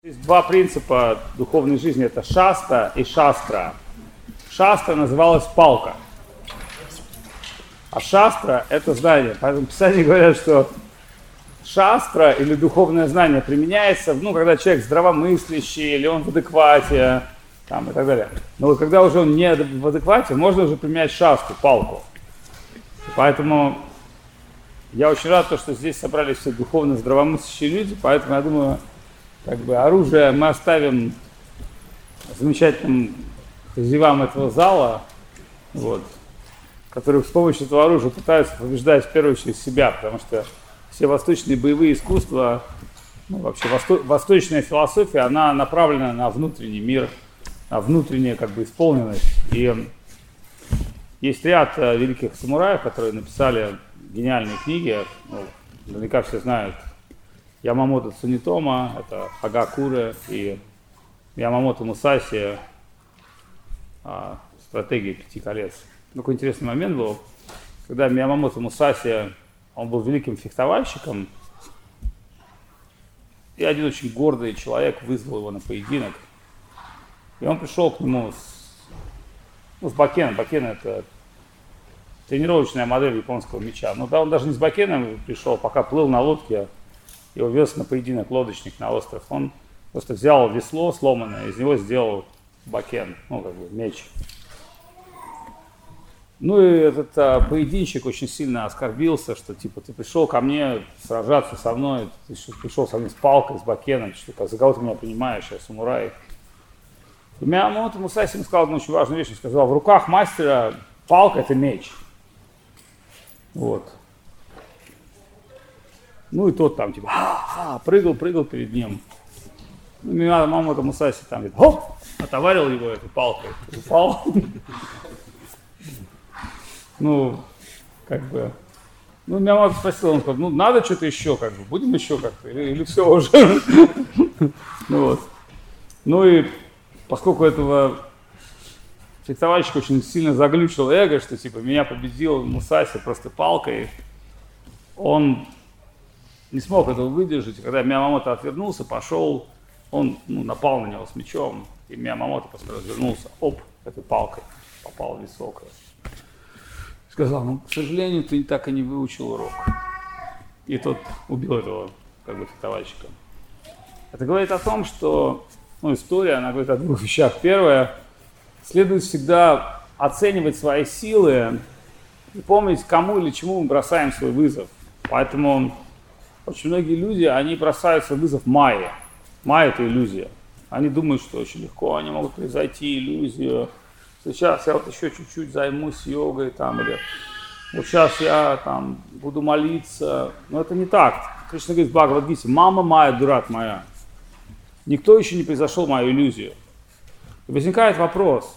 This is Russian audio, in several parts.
Есть два принципа духовной жизни, это шаста и шастра. Шастра называлась палка, а шастра это знание. Поэтому писатели говорят, что шастра или духовное знание применяется, когда человек здравомыслящий или он в адеквате и так далее. Но вот когда уже он не в адеквате, можно уже применять шастру, палку. Поэтому я очень рад, что здесь собрались все духовно здравомыслящие люди, поэтому я думаю, оружие мы оставим замечательным хозяевам этого зала, которые с помощью этого оружия пытаются побеждать в первую очередь себя, потому что все восточные боевые искусства, вообще восточная философия, она направлена на внутренний мир, на внутреннюю исполненность. И есть ряд великих самураев, которые написали гениальные книги, наверняка все знают. Ямамото Цунитома, это Хагакуре, и Ямамото Мусаси, стратегия 5 колец. Такой интересный момент был, когда Ямамото Мусаси, он был великим фехтовальщиком, и один очень гордый человек вызвал его на поединок. И он пришел к нему с бакеном. Бакен — это тренировочная модель японского меча. Но он даже не с бакеном пришел, пока плыл на лодке, его вез на поединок лодочник на остров. Он просто взял весло сломанное, из него сделал бакен, меч. И этот поединщик очень сильно оскорбился, что ты пришел ко мне сражаться со мной, ты пришел со мной с палкой, с бакеном, за кого ты меня принимаешь, я самурай. И Ямамото Мусаси ему сказал одну очень важную вещь, он сказал: в руках мастера палка — это меч. И тот прыгал перед ним. Ямамото Мусаси отоварил его этой палкой, упал. Ямамото спросил, он сказал: надо что-то еще, будем еще как-то, или все уже. И поскольку этого фехтовальщика очень сильно заглючил эго, что меня победил Мусаси просто палкой, он не смог этого выдержать, и когда Ямамото отвернулся, пошел, он напал на него с мечом, и Ямамото просто развернулся, этой палкой попал в висок. Сказал: к сожалению, ты так и не выучил урок. И тот убил этого фехтовальщика. Это говорит о том, что история, она говорит о двух вещах. Первое, следует всегда оценивать свои силы и помнить, кому или чему мы бросаем свой вызов. Поэтому очень многие люди, они бросают свой вызов майе. Майя — это иллюзия. Они думают, что очень легко они могут превзойти иллюзию. Сейчас я еще чуть-чуть займусь йогой, или сейчас я буду молиться. Но это не так. Кришна говорит в Бхагавад-гите: мама моя, дурак моя. Никто еще не превзошел мою иллюзию. И возникает вопрос,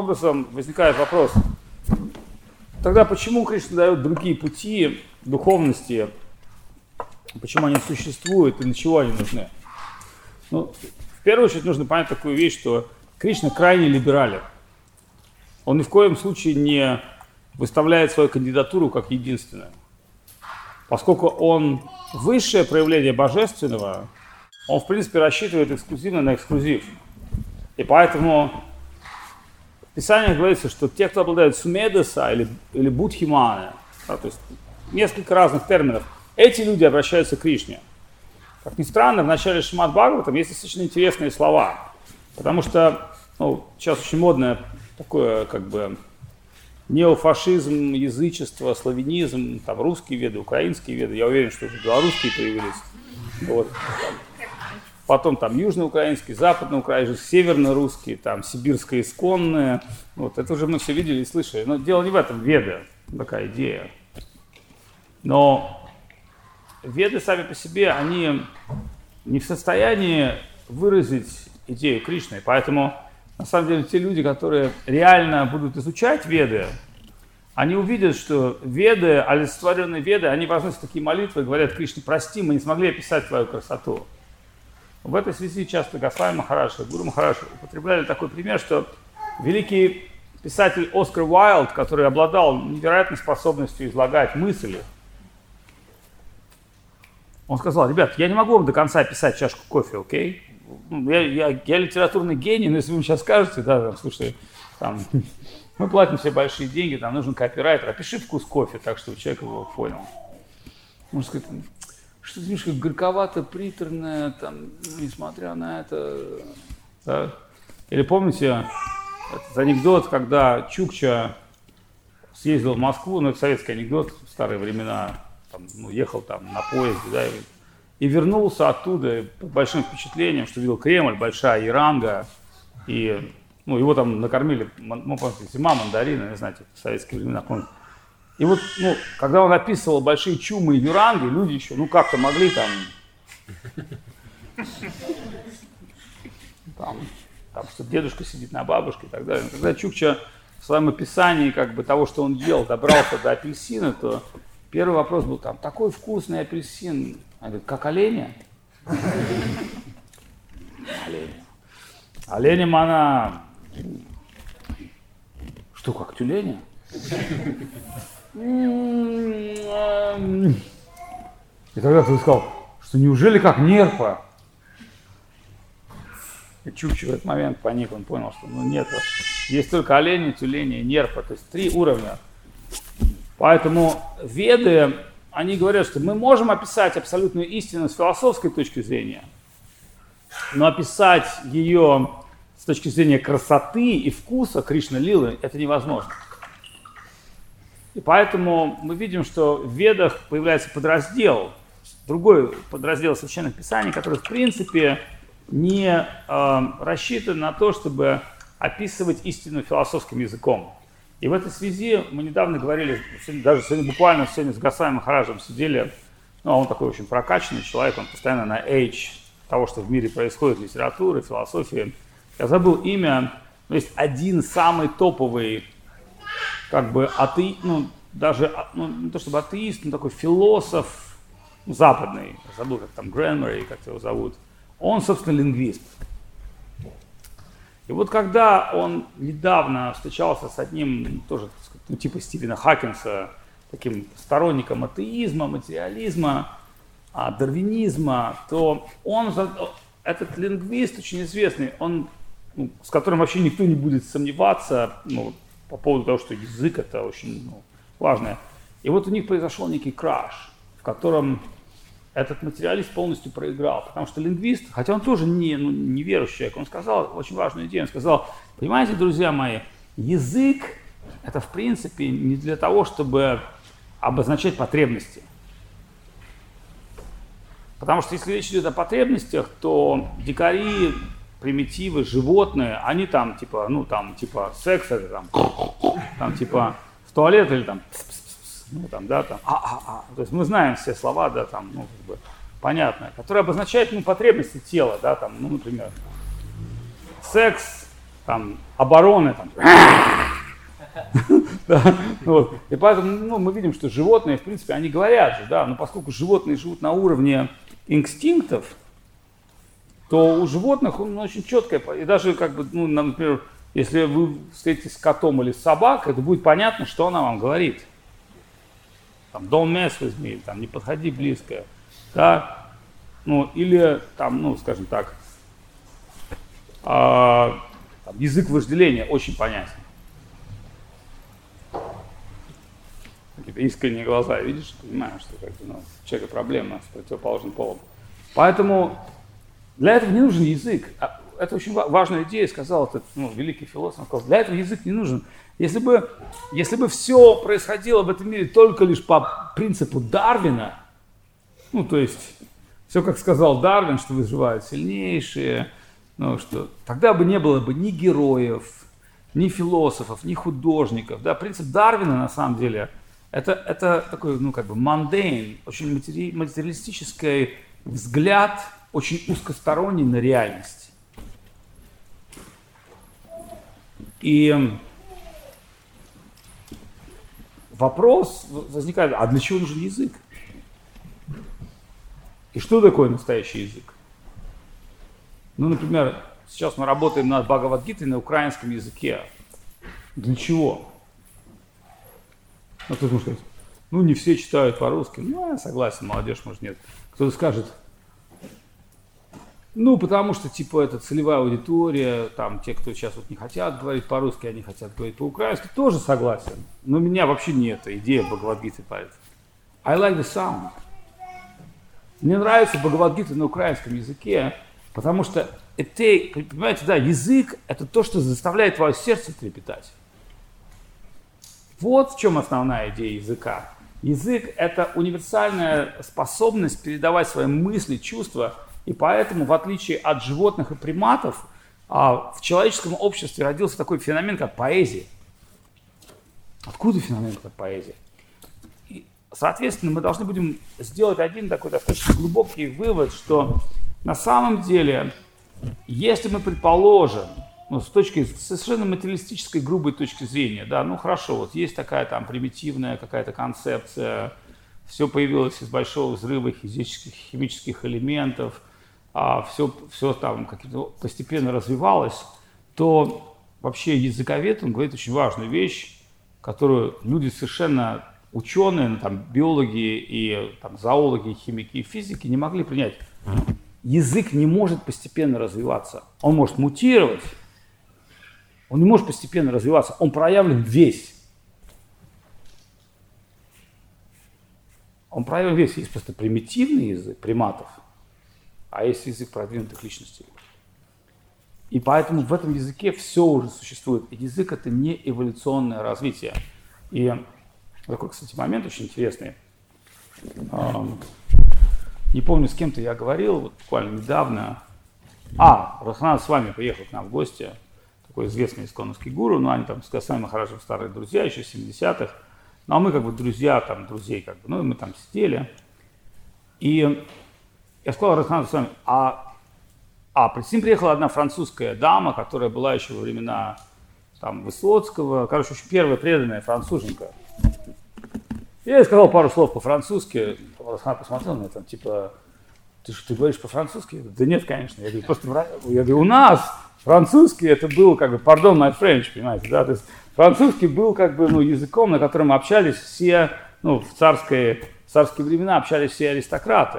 тогда почему Кришна дает другие пути духовности, почему они существуют и для чего они нужны? В первую очередь нужно понять такую вещь, что Кришна крайне либерален. Он ни в коем случае не выставляет свою кандидатуру как единственную. Поскольку он высшее проявление божественного, он, в принципе, рассчитывает эксклюзивно на эксклюзив. И поэтому в Писаниях говорится, что те, кто обладает сумедаса или будхимана, то есть несколько разных терминов, эти люди обращаются к Кришне. Как ни странно, в начале Шримад Бхагаватам есть достаточно интересные слова, потому что сейчас очень модное такое неофашизм, язычество, славянизм, русские веды, украинские веды, я уверен, что уже белорусские появились. Потом южноукраинский, западноукраинский, северно-русский, сибирское исконное. Это уже мы все видели и слышали. Но дело не в этом, веды, такая идея. Но веды сами по себе, они не в состоянии выразить идею Кришны. Поэтому, на самом деле, те люди, которые реально будут изучать веды, они увидят, что веды, олицетворенные веды, они возносят такие молитвы и говорят: Кришне, прости, мы не смогли описать твою красоту. В этой связи часто Госвами Махарадж и Гуру Махарадж употребляли такой пример, что великий писатель Оскар Уайлд, который обладал невероятной способностью излагать мысли, Он сказал: ребят, я не могу вам до конца описать чашку кофе, окей? Я литературный гений, но если вы мне сейчас скажете, да, там, слушай, там, мы платим все большие деньги, там нужен копирайтер, опиши вкус кофе так, чтобы человек его понял. Можно сказать, что-то немножко горьковато, приторное, там, несмотря на это. Да? Или помните этот анекдот, когда Чукча съездил в Москву, ну это советский анекдот в старые времена, там, ну, ехал там на поезде, да, и вернулся оттуда под большим впечатлением, что видел Кремль, большая Яранга, и ну, его там накормили, ну, помните, зима, мандарины, не знаю, в советские времена. И вот, ну, когда он описывал большие чумы и юранги, люди еще, ну, как-то могли там, что дедушка сидит на бабушке и так далее. Но когда Чукча в своем описании как бы того, что он ел, добрался до апельсина, то первый вопрос был там: такой вкусный апельсин. Он говорит: как оленя? Оленем она... Что, как тюленя? И тогда кто-то сказал, что неужели как нерпа? И Чукча в этот момент паник, он понял, что ну нет, есть только олени, тюлени и нерпа, то есть 3 уровня. Поэтому веды, они говорят, что мы можем описать абсолютную истину с философской точки зрения, но описать ее с точки зрения красоты и вкуса Кришна-лилы это невозможно. И поэтому мы видим, что в Ведах появляется подраздел, другой подраздел Священных Писаний, который в принципе не рассчитан на то, чтобы описывать истину философским языком. И в этой связи мы недавно говорили, даже сегодня, буквально сегодня с Госвами Махараджем сидели, ну, он такой очень прокачанный человек, он постоянно на edge того, что в мире происходит, литературы, философии. Я забыл имя, но есть один самый топовый, как бы ну, даже, ну, не то чтобы атеист, но такой философ, ну, западный, я забыл, как там, Грэнмери, как его зовут. Он, собственно, лингвист. И вот когда он недавно встречался с одним, тоже, ну, типа Стивена Хокинса, таким сторонником атеизма, материализма, дарвинизма, то он, этот лингвист очень известный, он, ну, с которым вообще никто не будет сомневаться, ну, по поводу того, что язык это очень, ну, важно. И вот у них произошел некий краш, в котором этот материалист полностью проиграл, потому что лингвист, хотя он тоже не верующий человек, он сказал очень важную идею, он сказал: понимаете, друзья мои, язык это в принципе не для того, чтобы обозначать потребности. Потому что если речь идет о потребностях, то дикари, примитивы, животные, они там типа, ну там типа секс, это там типа в туалет или там, ну там, да, там, то есть мы знаем все слова, да, там, ну, как бы, понятно, которые обозначают, ну, потребности тела, да, там, ну, например, секс, там, обороны, там, вот. И поэтому, ну, мы видим, что животные, в принципе, они говорят же, да, но поскольку животные живут на уровне инстинктов, то у животных он очень четко, и даже, как бы, ну, например, если вы встретитесь с котом или с собакой, то будет понятно, что она вам говорит. Там, don't mess with me, там, не подходи близко, да, ну, или, там, ну, скажем так, там, язык вожделения очень понятен. Какие-то искренние глаза, видишь, понимаешь, что как бы, ну, у человека проблема с противоположным полом. Поэтому для этого не нужен язык. Это очень важная идея, сказал этот, ну, великий философ, он сказал, для этого язык не нужен. Если бы все происходило в этом мире только лишь по принципу Дарвина, ну, то есть, все, как сказал Дарвин, что выживают сильнейшие, ну, что тогда бы не было бы ни героев, ни философов, ни художников. Да? Принцип Дарвина, на самом деле, это такой, ну, как бы, mundane, очень материалистический взгляд, очень узкосторонний на реальность. И вопрос возникает, а для чего нужен язык? И что такое настоящий язык? Ну, например, сейчас мы работаем над Бхагавад-гитой на украинском языке. Для чего? Ну, кто может сказать? Ну, не все читают по-русски. Ну, я согласен, молодежь, может, нет. Кто-то скажет, ну, потому что, типа, это целевая аудитория, там, те, кто сейчас вот не хотят говорить по-русски, они хотят говорить по-украински, тоже согласен. Но меня вообще не эта идея Бхагавад-гиты парит. I like the sound. Мне нравится Бхагавад-гита на украинском языке, потому что, понимаете, да, язык – это то, что заставляет твое сердце трепетать. Вот в чем основная идея языка. Язык – это универсальная способность передавать свои мысли, чувства, и поэтому, в отличие от животных и приматов, в человеческом обществе родился такой феномен, как поэзия. Откуда феномен, как поэзия? И, соответственно, мы должны будем сделать один такой достаточно глубокий вывод, что на самом деле, если мы предположим, ну, с точки совершенно материалистической, грубой точки зрения, да, ну хорошо, вот есть такая там примитивная какая-то концепция, все появилось из большого взрыва физических, химических элементов, все там как-то постепенно развивалось, то вообще языковед, он говорит очень важную вещь, которую люди совершенно ученые, там, биологи и там, зоологи, химики и физики не могли принять. Язык не может постепенно развиваться, он может мутировать. Он не может постепенно развиваться, он проявлен весь. Он проявлен весь. Есть просто примитивный язык приматов, а есть язык продвинутых личностей. И поэтому в этом языке все уже существует. И язык – это не эволюционное развитие. И такой, кстати, момент очень интересный. Не помню, с кем-то я говорил, вот буквально недавно. Радхананда с вами приехал к нам в гости. Такой известный исконовский гуру, но они там с Госвами Махараджем старые друзья, еще 70-х. Ну, а мы как бы друзья, там, друзей как бы, ну, и мы там сидели. И я сказал Радхананду с вами, с ним приехала одна французская дама, которая была еще во времена там Высоцкого, короче, очень первая преданная француженка. Я ей сказал пару слов по-французски, Радхананда посмотрел на меня, там, типа, ты говоришь по-французски? Да нет, конечно. Я говорю, у нас французский это был как бы, pardon my French, понимаете, да, то есть французский был как бы, ну, языком, на котором общались все, ну, в царские времена общались все аристократы.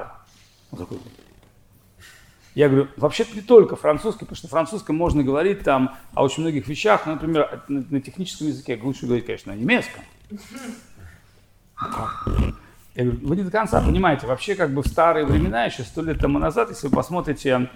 Я говорю, вообще-то не только французский, потому что французском можно говорить там о очень многих вещах, ну, например, на техническом языке лучше говорить, конечно, на немецком. Я говорю, вы не до конца понимаете, вообще как бы в старые времена, еще 100 лет тому назад, если вы посмотрите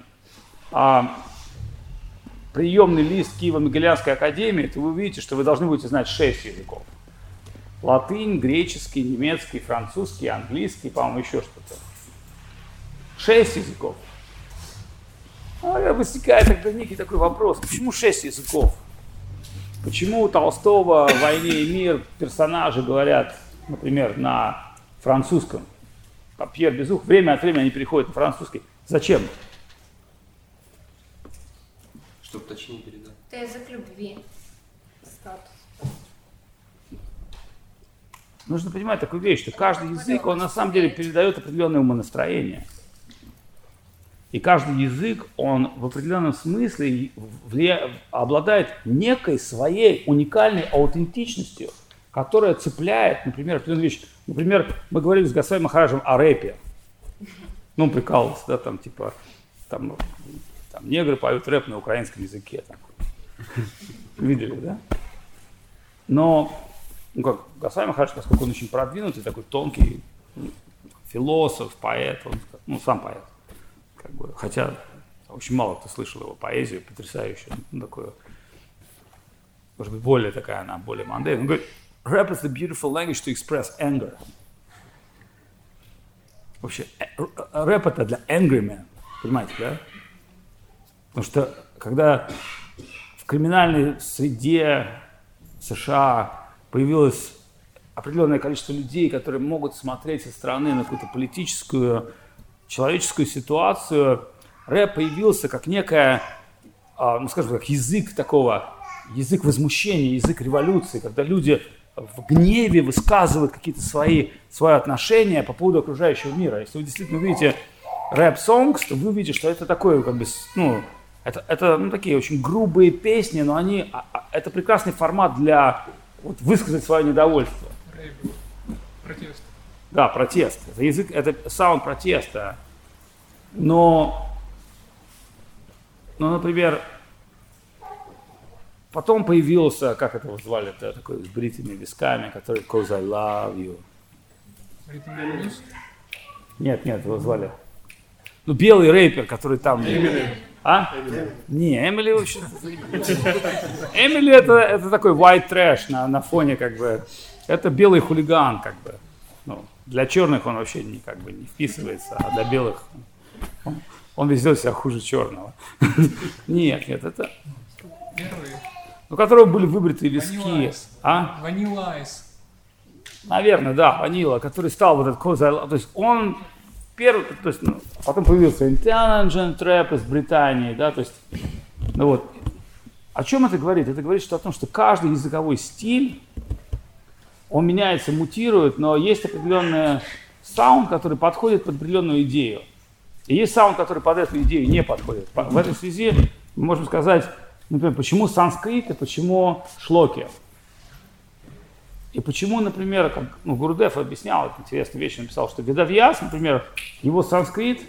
приемный лист Киево-Могилянской академии, то вы увидите, что вы должны будете знать 6 языков. Латынь, греческий, немецкий, французский, английский, по-моему, еще что-то. 6 языков. Возникает тогда некий такой вопрос, почему 6 языков? Почему у Толстого в «Войне и мир» персонажи говорят, например, на французском? Пьер Безух, время от времени они переходят на французский. Зачем? Чтобы точнее передать. Это язык любви. Статус. Нужно понимать такую вещь, что каждый язык, он на самом деле передает определенное умонастроение. И каждый язык, он в определенном смысле обладает некой своей уникальной аутентичностью, которая цепляет, например, определенную вещь. Например, мы говорили с Госвами Махараджем о рэпе. Ну, он прикалывался, да, там, типа, там негры поют рэп на украинском языке. Там. Видели, да? Но, ну, как Госвами Махарадж, поскольку он очень продвинутый, такой тонкий философ, поэт, он, ну, сам поэт. Как бы, хотя очень мало кто слышал его поэзию, потрясающую, ну, такую, может быть, более такая, она более мандейная. Он говорит, rap is the beautiful language to express anger. Вообще, рэп это для angry men, понимаете, да? Потому что, когда в криминальной среде США появилось определенное количество людей, которые могут смотреть со стороны на какую-то политическую, человеческую ситуацию, рэп появился как некая, ну скажем так, язык такого, язык возмущения, язык революции, когда люди в гневе высказывают какие-то свои отношения по поводу окружающего мира. Если вы действительно увидите рэп-сонгс, то вы увидите, что это такое, как бы, ну, это ну, такие очень грубые песни, но это прекрасный формат для вот, высказать свое недовольство. Протест. Да, протест. Это язык, это саунд протеста. Но, например, потом появился, как это его звали-то, такой с бритыми висками, который «Cause I love you». Ритм и блюз. Нет, его звали. Ну, белый рэпер, который там... А? Не, Эмили вообще... Эмили это такой white trash на фоне, как бы... Это белый хулиган, как бы. Ну, для черных он вообще не вписывается, а для белых он весь делает себя хуже черного. Нет, это... Первый. У которого были выбритые виски. Vanilla Ice. Наверное, да, Vanilla, который стал вот этот Cause I Love. То есть он первый, то есть, потом появился Intelligent Rap из Британии, да, то есть, ну вот. О чем это говорит? Это говорит о том, что каждый языковой стиль, он меняется, мутирует, но есть определенный саунд, который подходит под определенную идею. И есть саунд, который под эту идею не подходит. В этой связи мы можем сказать, например, почему санскрит и почему шлоки. И почему, например, как Гурудев объяснял, это интересную вещь, написал, что Ведавьяс, например, его санскрит,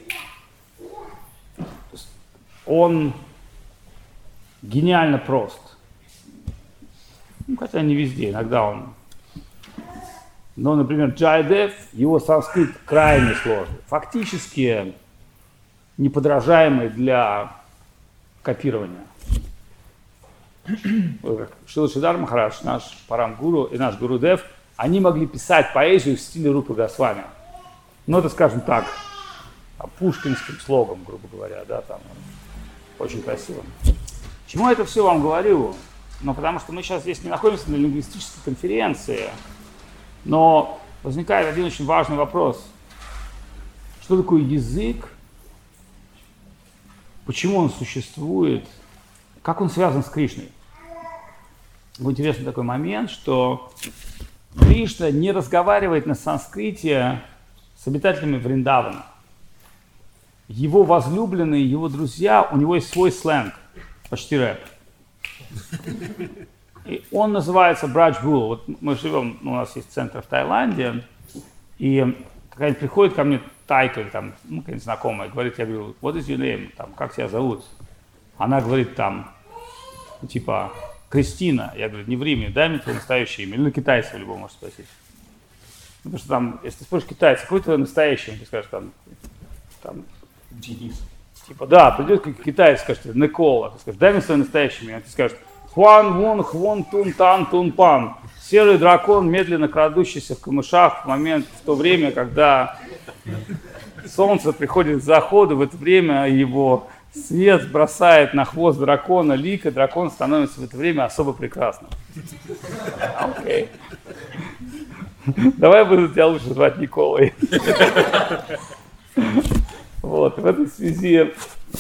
он гениально прост. Ну, хотя не везде, иногда он. Но, например, Джайдев, его санскрит крайне сложный. Фактически неподражаемый для копирования. Шрила Шридар Махарадж, наш Парам-гуру и наш Гурудев, они могли писать поэзию в стиле Рупы Госвами. Ну, это, скажем так, пушкинским слогом, грубо говоря, да, там, очень красиво. Чему я это все вам говорю? Ну, потому что мы сейчас здесь не находимся на лингвистической конференции, но возникает один очень важный вопрос. Что такое язык? Почему он существует? Как он связан с Кришной? Интересный такой момент, что Кришна не разговаривает на санскрите с обитателями Вриндавана. Его возлюбленные, его друзья, у него есть свой сленг, почти рэп. И он называется Браджбул. Вот мы живем, у нас есть центр в Таиланде, и когда приходит ко мне тайка, там, какая-нибудь знакомая, говорит, я говорю, what is your name? Там, как тебя зовут? Она говорит там, типа, Кристина. Я говорю, не в Риме, дай мне твое настоящее имя. Или на китайца любого можешь спросить. Ну, потому что там, если ты спросишь китайца, какое твое настоящее, ты скажешь там Денис. типа, да, придет китаец, скажет, Никола. Ты скажешь, дай мне свое настоящее имя. Ты скажешь, Хуан Вун Хвон Тун Тан Тун Пан. Серый дракон, медленно крадущийся в камышах в то время, когда солнце приходит с захода, в это время его свет бросает на хвост дракона лик, и дракон становится в это время особо прекрасным. Окей. Давай буду тебя лучше звать Николой. Вот, в этой связи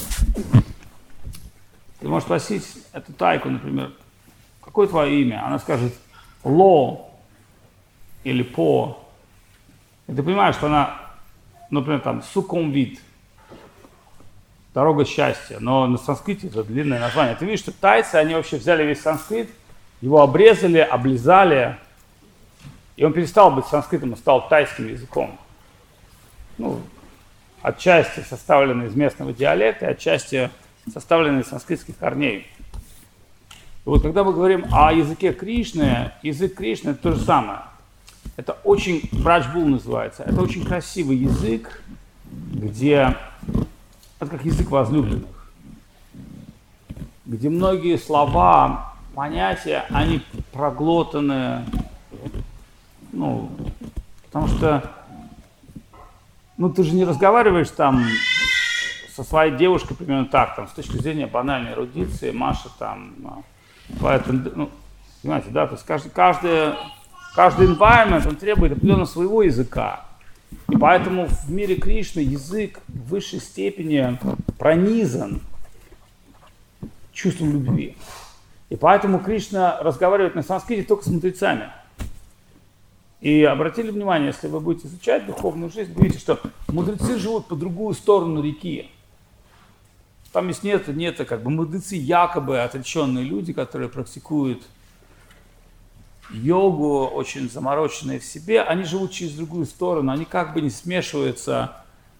ты можешь спросить эту тайку, например, какое твое имя? Она скажет Ло или По. И ты понимаешь, что она, например, там Сукумвит, дорога счастья, но на санскрите это длинное название. Ты видишь, что тайцы, они вообще взяли весь санскрит, его обрезали, облизали, и он перестал быть санскритом, он стал тайским языком. Ну, отчасти составленный из местного диалекта, отчасти составленный из санскритских корней. И вот когда мы говорим о языке Кришны, язык Кришны это то же самое. Это очень, Браджбул называется, это очень красивый язык, где, это как язык возлюбленных, где многие слова, понятия, они проглотаны, ну, потому что, ну, ты же не разговариваешь там со своей девушкой примерно так, там, с точки зрения банальной эрудиции, Маша там, ну, понимаете, да, то есть каждый environment, он требует определенно своего языка. И поэтому в мире Кришны язык в высшей степени пронизан чувством любви. И поэтому Кришна разговаривает на санскрите только с мудрецами. И обратили внимание, если вы будете изучать духовную жизнь, вы видите, что мудрецы живут по другую сторону реки. Там есть нет, как бы мудрецы якобы отреченные люди, которые практикуют йогу, очень замороченные в себе, они живут через другую сторону, они как бы не смешиваются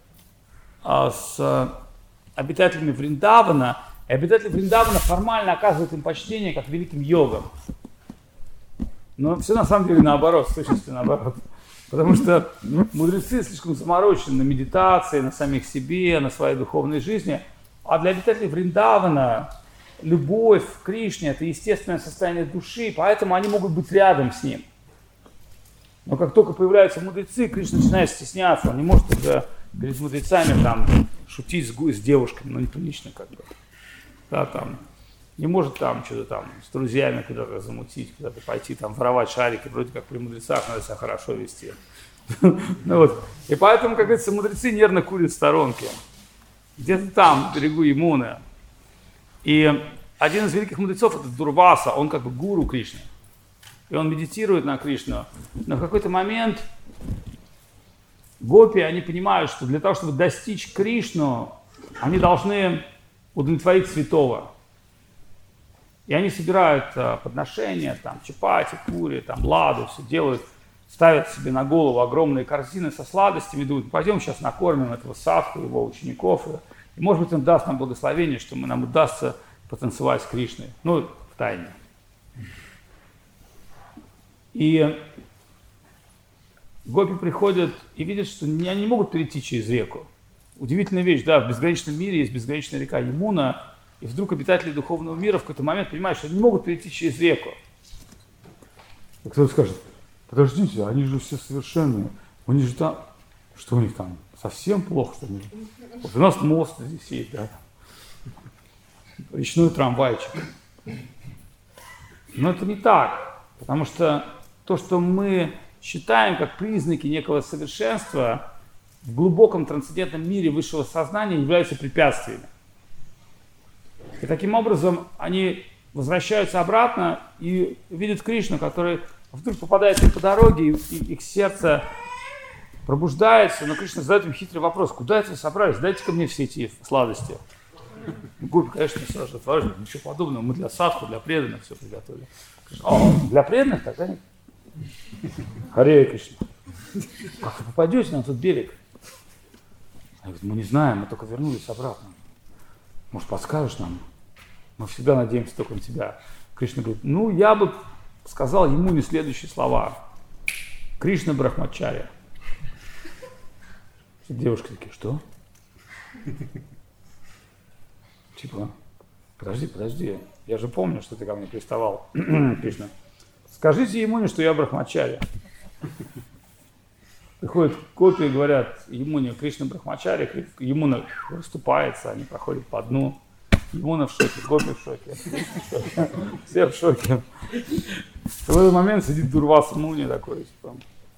с обитателями Вриндавана, и обитатели Вриндавана формально оказывают им почтение как великим йогам. Но все на самом деле наоборот, в сущности наоборот. Потому что мудрецы слишком заморочены на медитации, на самих себе, на своей духовной жизни, а для обитателей Вриндавана любовь к Кришне – это естественное состояние души, поэтому они могут быть рядом с ним. Но как только появляются мудрецы, Кришна начинает стесняться, он не может уже перед мудрецами там шутить с девушками, ну неприлично как бы. Да, там, не может там что-то там с друзьями куда-то замутить, куда-то пойти там воровать шарики, вроде как при мудрецах надо себя хорошо вести. Ну вот. И поэтому, как говорится, мудрецы нервно курят в сторонке. Где-то там, на берегу Ямуны. И один из великих мудрецов, это Дурваса, он как бы гуру Кришны. И он медитирует на Кришну. Но в какой-то момент гопи, они понимают, что для того, чтобы достичь Кришну, они должны удовлетворить святого. И они собирают подношения, там, чапати, пури, там, ладу, все делают, ставят себе на голову огромные корзины со сладостями, думают, пойдем сейчас накормим этого Садху, его учеников, и, может быть, он даст нам благословение, что нам удастся потанцевать с Кришной, ну, в тайне. И гопи приходят и видят, что они не могут перейти через реку. Удивительная вещь, да, в безграничном мире есть безграничная река Ямуна, и вдруг обитатели духовного мира в какой-то момент понимают, что они не могут перейти через реку. И кто-то скажет, подождите, они же все совершенные, у них же там, что у них там, совсем плохо, что ли? Вот у нас мост здесь есть, да, речной трамвайчик. Но это не так, потому что то, что мы считаем как признаки некого совершенства, в глубоком трансцендентном мире высшего сознания являются препятствиями. И таким образом они возвращаются обратно и видят Кришну, который вдруг попадает им по дороге, и их сердце пробуждается, но Кришна задает им хитрый вопрос: куда это собрались? Дайте-ка мне все эти сладости. Гопи, конечно, сразу отворачивают, ничего подобного, мы для садху, для преданных все приготовили. Для преданных тогда нет. Харе Кришна. Как вы попадете на тот берег? Они говорят, мы не знаем, мы только вернулись обратно. Может, подскажешь нам? Мы всегда надеемся только на тебя. Кришна говорит, ну, я бы сказал ему не следующие слова. Кришна Брахмачарья. Девушки такие, что? Типа, подожди, я же помню, что ты ко мне приставал, Кришна. Скажите Ямуне, что я Брахмачарья. Приходят гопи и говорят Ямуне, Кришна Брахмачарья, Ямуна расступается, они проходят по дну. Ямуна в шоке, гопи в шоке, все в шоке. В этот момент сидит Дурваса Муни такой, типа.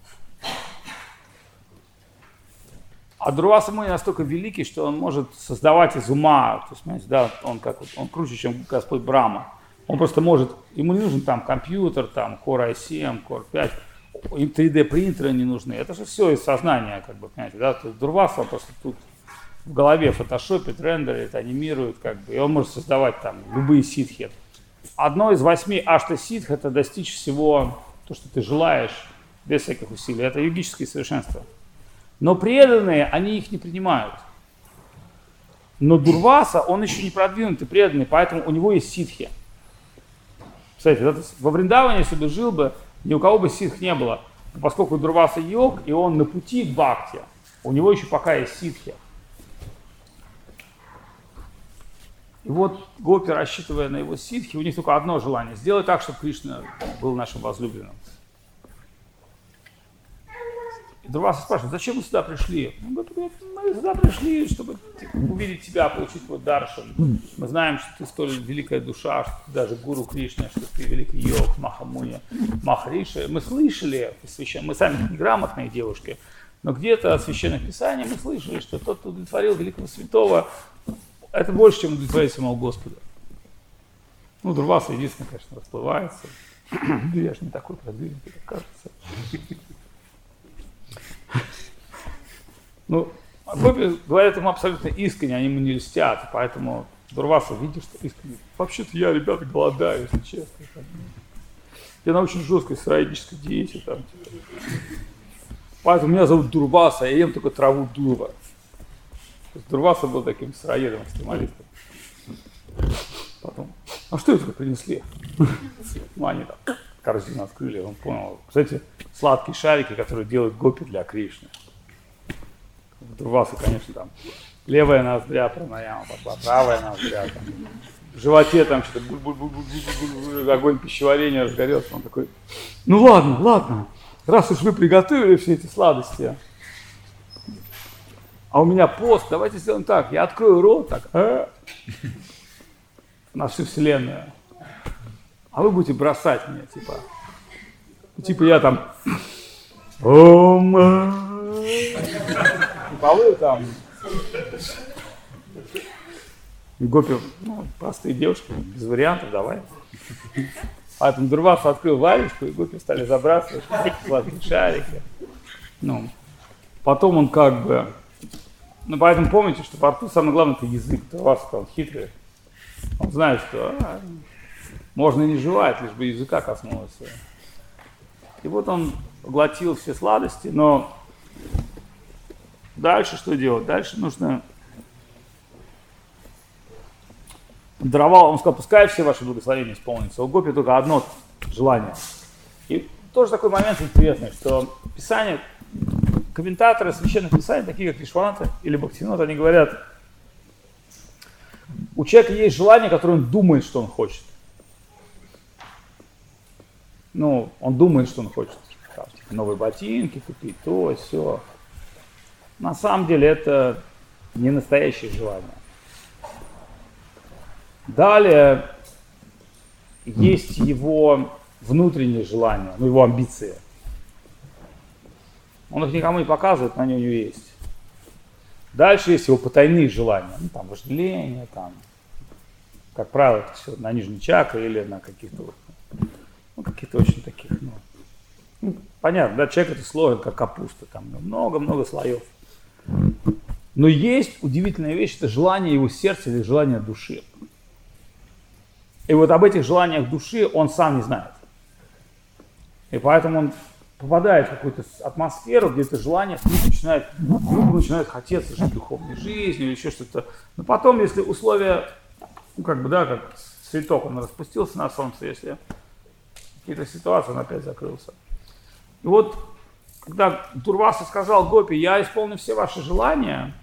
А Дурваса Муни настолько великий, что он может создавать из ума, то есть, понимаете, да, он круче, чем Господь Брахма. Он просто может, ему не нужен там компьютер, там Core i7, Core 5, им 3D принтеры не нужны. Это же все из сознания, как бы, понимаете, да. То есть Дурваса он просто тут в голове фотошопит, рендерит, анимирует, как бы, и он может создавать там любые ситхи. Одно из 8 ашта-ситх — это достичь всего, то, что ты желаешь, без всяких усилий. Это йогические совершенства. Но преданные, они их не принимают. Но Дурваса, он еще не продвинутый преданный, поэтому у него есть ситхи. Кстати, во Вриндаване, если бы жил бы, ни у кого бы ситх не было. Но поскольку Дурваса йог, и он на пути к бхакти, у него еще пока есть ситхи. И вот гопи, рассчитывая на его ситхи, у них только одно желание — сделать так, чтобы Кришна был нашим возлюбленным. И Дурваса спрашивает, зачем вы сюда пришли? Он говорит, мы сюда пришли, чтобы увидеть тебя, получить твой даршан. Мы знаем, что ты столь великая душа, что ты даже гуру Кришна, что ты великий йог, Махамуни, Махариши. Мы слышали, мы сами неграмотные девушки, но где-то от священных писаний мы слышали, что тот, кто удовлетворил великого святого, это больше, чем удовлетворить самого Господа. Ну, Дурваса единственное, конечно, расплывается. Я же не такой продвинутый, как кажется. Ну, гопи говорят ему абсолютно искренне, они ему не льстят, поэтому Дурваса видит, что искренне. Вообще-то я, ребята, голодаю, если честно. Я на очень жесткой сыроедческой диете там. Поэтому меня зовут Дурваса, я ем только траву дурва. Дурваса был таким сыроедом, экстремалистом. Потом, а что это принесли? Ну, они там корзину открыли, он понял. Кстати, сладкие шарики, которые делают гопи для Кришны. Дурваса, конечно, там левая ноздря пранаяма пошла, правая ноздря. Там. В животе там что-то огонь пищеварения разгорелся. Он такой, ну ладно, раз уж вы приготовили все эти сладости, а у меня пост, давайте сделаем так, я открою рот так, на всю вселенную, а вы будете бросать меня, типа я там, а вы там, гопи, ну, простые девушки, без вариантов, давай. Поэтому Дурваса открыл варежку, и гопи стали забрасывать сладкие шарики. Ну, потом он как бы, ну, поэтому помните, что во рту самое главное это язык. Дурваса, он хитрый. Он знает, что можно и не жевать, лишь бы языка коснулось. И вот он поглотил все сладости, но дальше что делать? Дальше нужно даровал, он сказал, пускай все ваши благословения исполнятся. У гопи только одно желание. И тоже такой момент интересный, что Писание, комментаторы священных писаний, такие как Вишваната или Бхактивинод, они говорят, у человека есть желание, которое он думает, что он хочет. Ну, он думает, что он хочет. Там, типа, новые ботинки купить, то, все. На самом деле это не настоящее желание. Далее есть его внутренние желания, ну, его амбиции. Он их никому не показывает, но они у него есть. Дальше есть его потайные желания, ну, там, вожделение, там, как правило, это все на нижней чакре или на каких-то, ну, каких-то очень таких, ну, понятно, да, человек это сложен, как капуста, там много-много слоев. Но есть удивительная вещь, это желание его сердца или желание души. И вот об этих желаниях души он сам не знает. И поэтому он попадает в какую-то атмосферу, где это желание начинает хотеться жить духовной жизнью или еще что-то. Но потом, если условия, ну как бы, да, как цветок, он распустился на солнце, если какие-то ситуации, он опять закрылся. И вот, когда Дурваса сказал гопи, я исполню все ваши желания,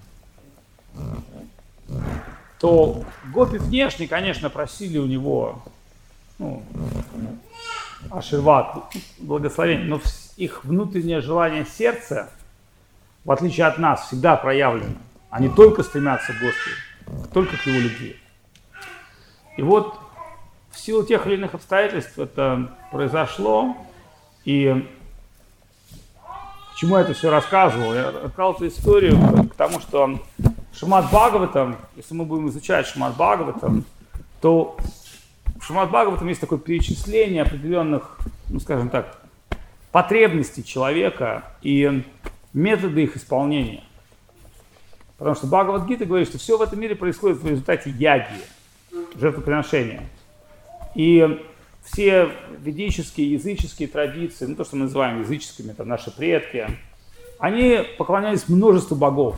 то гопи внешне, конечно, просили у него, ну, аширват, благословение, но их внутреннее желание сердца, в отличие от нас, всегда проявлено. Они только стремятся к Господу, только к Его любви. И вот в силу тех или иных обстоятельств это произошло, и к чему я это все рассказывал? Я рассказал эту историю к тому, что Шримад Бхагаватам, если мы будем изучать Шримад Бхагаватам, то в Шримад Бхагаватам есть такое перечисление определенных, ну скажем так, потребностей человека и методы их исполнения. Потому что Бхагавад-гита говорит, что все в этом мире происходит в результате яги, жертвоприношения. И все ведические, языческие традиции, ну то, что мы называем языческими, там наши предки, они поклонялись множеству богов.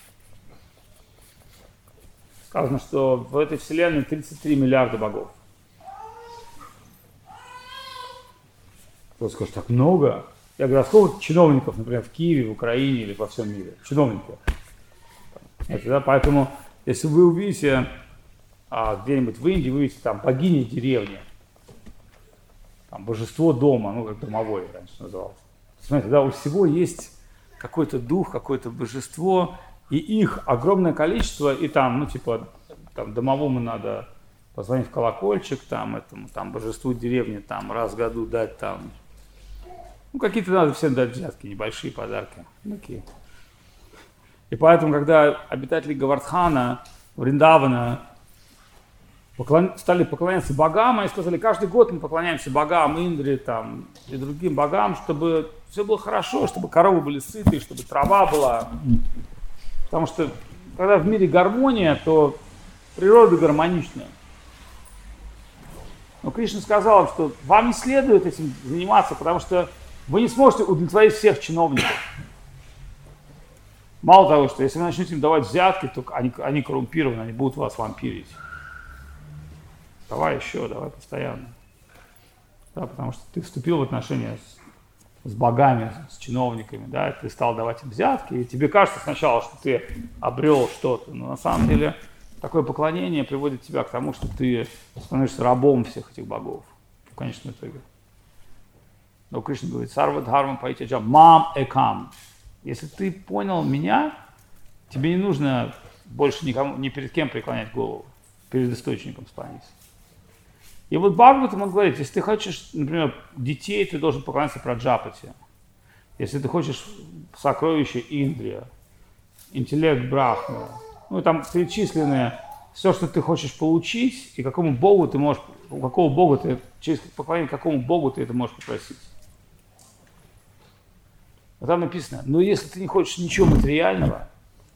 Сказано, что в этой вселенной 33 миллиарда богов. Кто-то скажет, так много? Я говорю, а сколько чиновников, например, в Киеве, в Украине или во всем мире? Чиновники. Это, да? Поэтому, если вы увидите где-нибудь в Индии, вы увидите там богиня деревни, там божество дома, ну как домовой раньше назывался. Смотрите, да, у всего есть какой-то дух, какое-то божество, и их огромное количество, и там, ну типа, там домовому надо позвонить в колокольчик, там этому, там божеству деревни, там раз в году дать там, ну какие-то надо всем дать взятки, небольшие подарки, такие. И поэтому, когда обитатели Говардхана, Вриндавана стали поклоняться богам, они сказали, каждый год мы поклоняемся богам, Индре там, и другим богам, чтобы все было хорошо, чтобы коровы были сыты, чтобы трава была. Потому что, когда в мире гармония, то природа гармоничная. Но Кришна сказал им, что вам не следует этим заниматься, потому что вы не сможете удовлетворить всех чиновников. Мало того, что если вы начнете им давать взятки, то они коррумпированы, они будут вас вампирить. Давай еще, давай постоянно. Да, потому что ты вступил в отношения с богами, с чиновниками, да, ты стал давать им взятки, и тебе кажется сначала, что ты обрел что-то, но на самом деле такое поклонение приводит тебя к тому, что ты становишься рабом всех этих богов в конечном итоге. Но Кришна говорит: «Сарва дхарма пайтяджа мам экам». Если ты понял меня, тебе не нужно больше никому, ни перед кем преклонять голову, перед источником склониться. И вот Бхагаватам он говорит: если ты хочешь, например, детей, ты должен поклоняться Праджапати. Если ты хочешь сокровища Индрия, интеллект Брахмы, ну там перечислены все, что ты хочешь получить, и какому богу ты можешь, у какого бога ты, через поклонение какому богу ты это можешь попросить. А там написано: но если ты не хочешь ничего материального,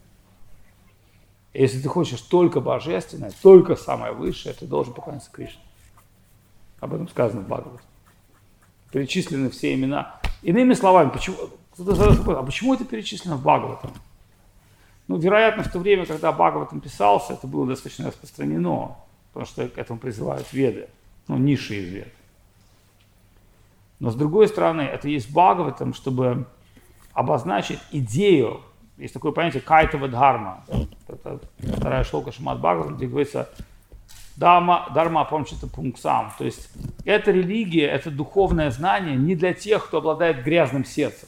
если ты хочешь только божественное, только самое высшее, ты должен поклоняться Кришне. Об этом сказано в Бхагаватам. Перечислены все имена. Иными словами, кто-то задает вопрос: а почему это перечислено в Бхагаватам? Ну, вероятно, в то время, когда Бхагаватам писался, это было достаточно распространено, потому что к этому призывают Веды, ну, низшие из Вед. Но с другой стороны, это есть Бхагаватам, чтобы обозначить идею. Есть такое понятие кайтава дхарма. Это вторая шлока Шримад Бхагаватам, где говорится: Дарма памчита пунксам. То есть эта религия, это духовное знание не для тех, кто обладает грязным сердцем.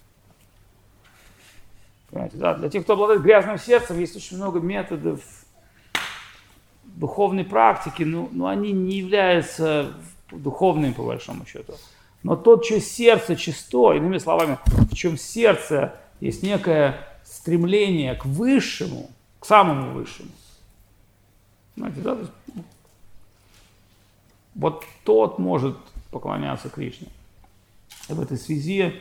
Понимаете, да? Для тех, кто обладает грязным сердцем, есть очень много методов духовной практики, но они не являются духовными по большому счету. Но тот, чье сердце чисто, иными словами, в чем сердце есть некое стремление к высшему, к самому высшему. Знаете, да? Вот тот может поклоняться Кришне. И в этой связи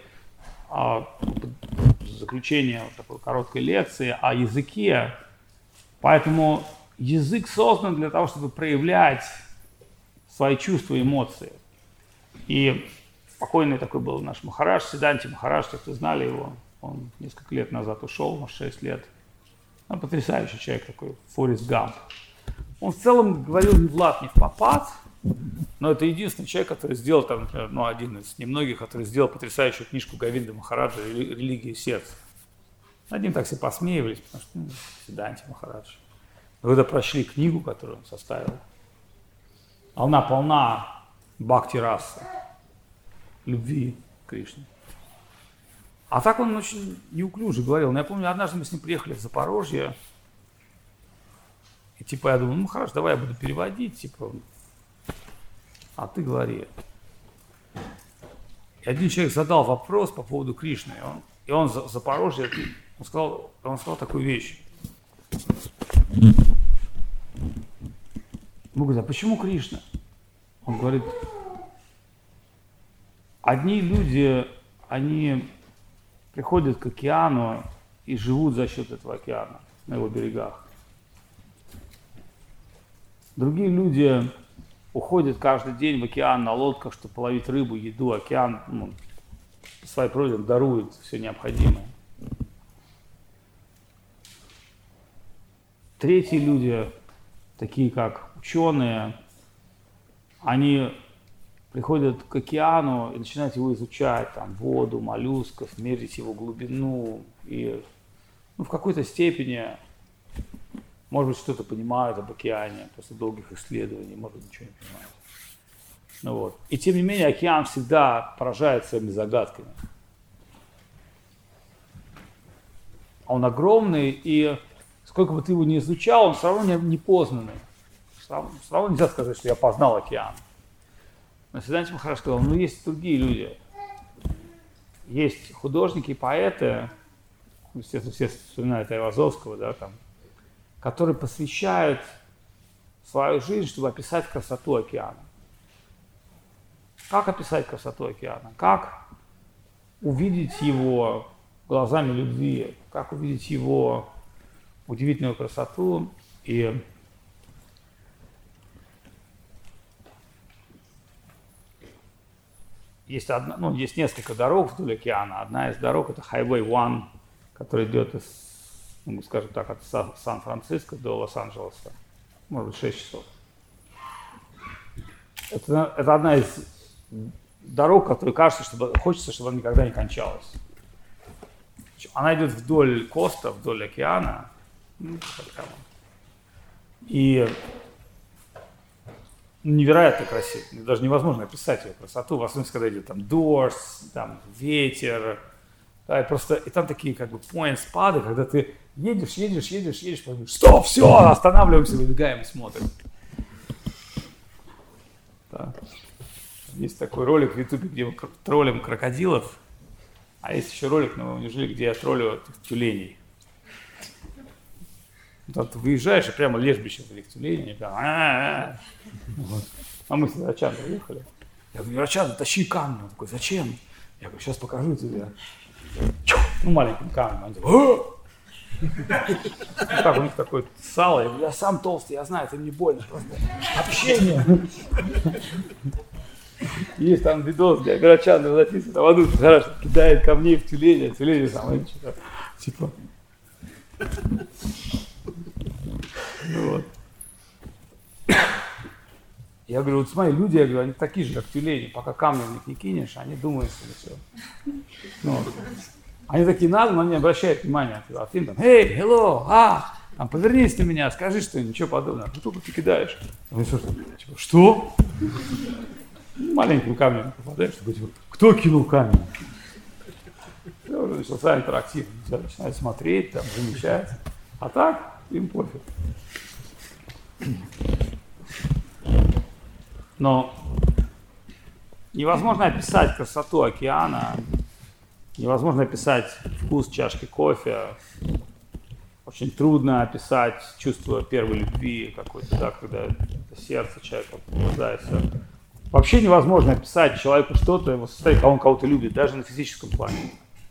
заключение такой короткой лекции о языке. Поэтому язык создан для того, чтобы проявлять свои чувства и эмоции. И покойный такой был наш Махарадж, Сиданти Махарадж, те, кто знали его, он несколько лет назад ушел, может 6 лет. Он потрясающий человек такой, Форест Гамп. Он в целом говорил не в лад, не в попад, но это единственный человек, который сделал, там, например, один из немногих, который сделал потрясающую книжку Говинды Махараджа «Религия сердца». Над ним так все посмеивались, потому что Сиданти Махарадж. Но когда прочли книгу, которую он составил, она полна бхакти-раса, любви к Кришне. А так он очень неуклюже говорил. Но я помню, однажды мы с ним приехали в Запорожье, и типа я думаю: ну хорошо, давай я буду переводить, типа, а ты говори. И один человек задал вопрос по поводу Кришны, и он в Запорожье, он сказал такую вещь. Мы говорим: а почему Кришна? Он говорит: одни люди, они приходят к океану и живут за счет этого океана на его берегах. Другие люди уходят каждый день в океан на лодках, чтобы половить рыбу, еду. Океан по своей природе дарует все необходимое. Третьи люди, такие как ученые, они приходят к океану и начинают его изучать, там, воду, моллюсков, мерить его глубину. И в какой-то степени, может быть, что-то понимают об океане после долгих исследований, может быть, ничего не понимают. Вот. И тем не менее, океан всегда поражает своими загадками. Он огромный, и сколько бы ты его ни изучал, он все равно не познанный. Все равно нельзя сказать, что я познал океан. Но Сиданти Махарадж сказал: ну есть другие люди. Есть художники и поэты, естественно, все вспоминают Айвазовского, да, там, которые посвящают свою жизнь, чтобы описать красоту океана. Как описать красоту океана? Как увидеть его глазами любви? Как увидеть его удивительную красоту? И есть есть несколько дорог вдоль океана. Одна из дорог это Highway 1, который идет скажем так, от Сан-Франциско до Лос-Анджелеса. Может быть, 6 часов. Это одна из дорог, которая хочется, чтобы она никогда не кончалась. Она идет вдоль коста, вдоль океана. И невероятно красиво. Даже невозможно описать ее красоту, в особенности, когда идет там дождь, там ветер. Да, и там такие как бы point-спады, когда ты едешь, потом, стоп, все, останавливаемся, выбегаем и смотрим. Да. Есть такой ролик в Ютубе, где мы троллим крокодилов, а есть еще ролик на неужели, где я троллю тюленей. Там ты выезжаешь, и прямо лежбище этих тюленей, прям вот. А мы с Врачан приехали. Я говорю, Врачан, тащи камни. Он такой, зачем? Я говорю, сейчас покажу тебе. Маленьким камнем. Он такой, так, у них такое сало. Я говорю, я сам толстый, я знаю, это не больно, просто общение. Есть там видос, где Врачан возвратится, там одну хорошо кидает камней в тюленя, тюлень самое что-то, типа. Вот. Я говорю, вот смотри, люди, я говорю, они такие же, как тюлени, пока камни в них не кинешь, они думают, что все. Они такие но не обращают внимания. А ты им там, эй, hello, там, повернись на меня, скажи что-нибудь, ничего подобного. Ну, только ты кидаешь. Он что? Типа, что? Маленьким камнем попадаешь, чтобы типа, кто кинул камень? Я уже начался интерактив. Тебя начинают смотреть, там, замечать. А так, им пофиг. Но невозможно описать красоту океана, невозможно описать вкус чашки кофе, очень трудно описать чувство первой любви какой-то, да, когда это сердце человека пробуждается. Вообще невозможно описать человеку что-то, его состояние, когда он кого-то любит, даже на физическом плане.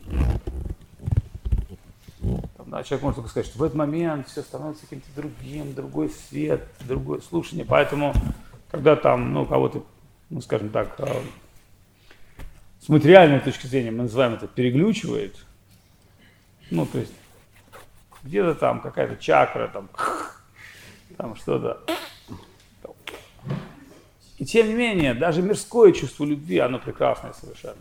Да, человек может только сказать, что в этот момент все становится каким-то другим, другой свет, другое слушание. Поэтому, когда там, кого-то, скажем так, с материальной точки зрения мы называем это переглючивает, то есть где-то там какая-то чакра, там что-то. И тем не менее, даже мирское чувство любви, оно прекрасное совершенно.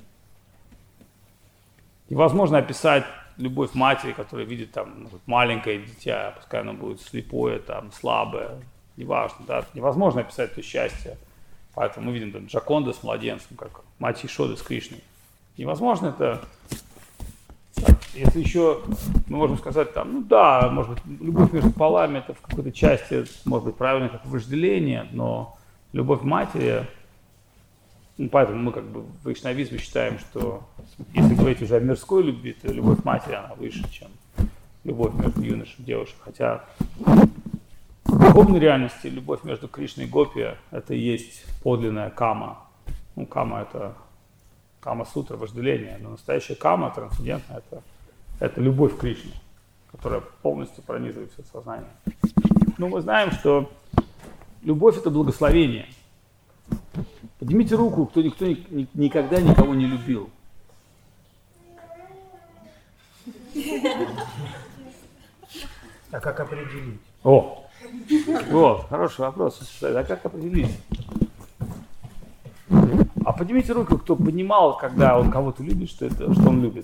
Невозможно описать любовь матери, которая видит там маленькое дитя, пускай оно будет слепое, там, слабое, неважно, да, невозможно описать это счастье. Поэтому мы видим там Джоконда с младенцем, как мать Ишоды с Кришной. Невозможно это. Если еще мы можем сказать там, может быть, любовь между полами это в какой-то части, может быть, правильно как вожделение, но любовь матери, поэтому мы как бы в вайшнавизме считаем, что если говорить уже о мирской любви, то любовь матери, она выше, чем любовь между юношей и девушкой. Хотя в духовной реальности любовь между Кришной и Гопи это и есть подлинная кама. Кама это кама-сутра, вожделение, но настоящая кама, трансцендентная, это любовь к Кришне, которая полностью пронизывает все сознание. Мы знаем, что любовь это благословение. Поднимите руку, кто никогда никого не любил. А как определить? Вот, хороший вопрос. А как определить? А поднимите руку, кто понимал, когда он кого-то любит, что он любит.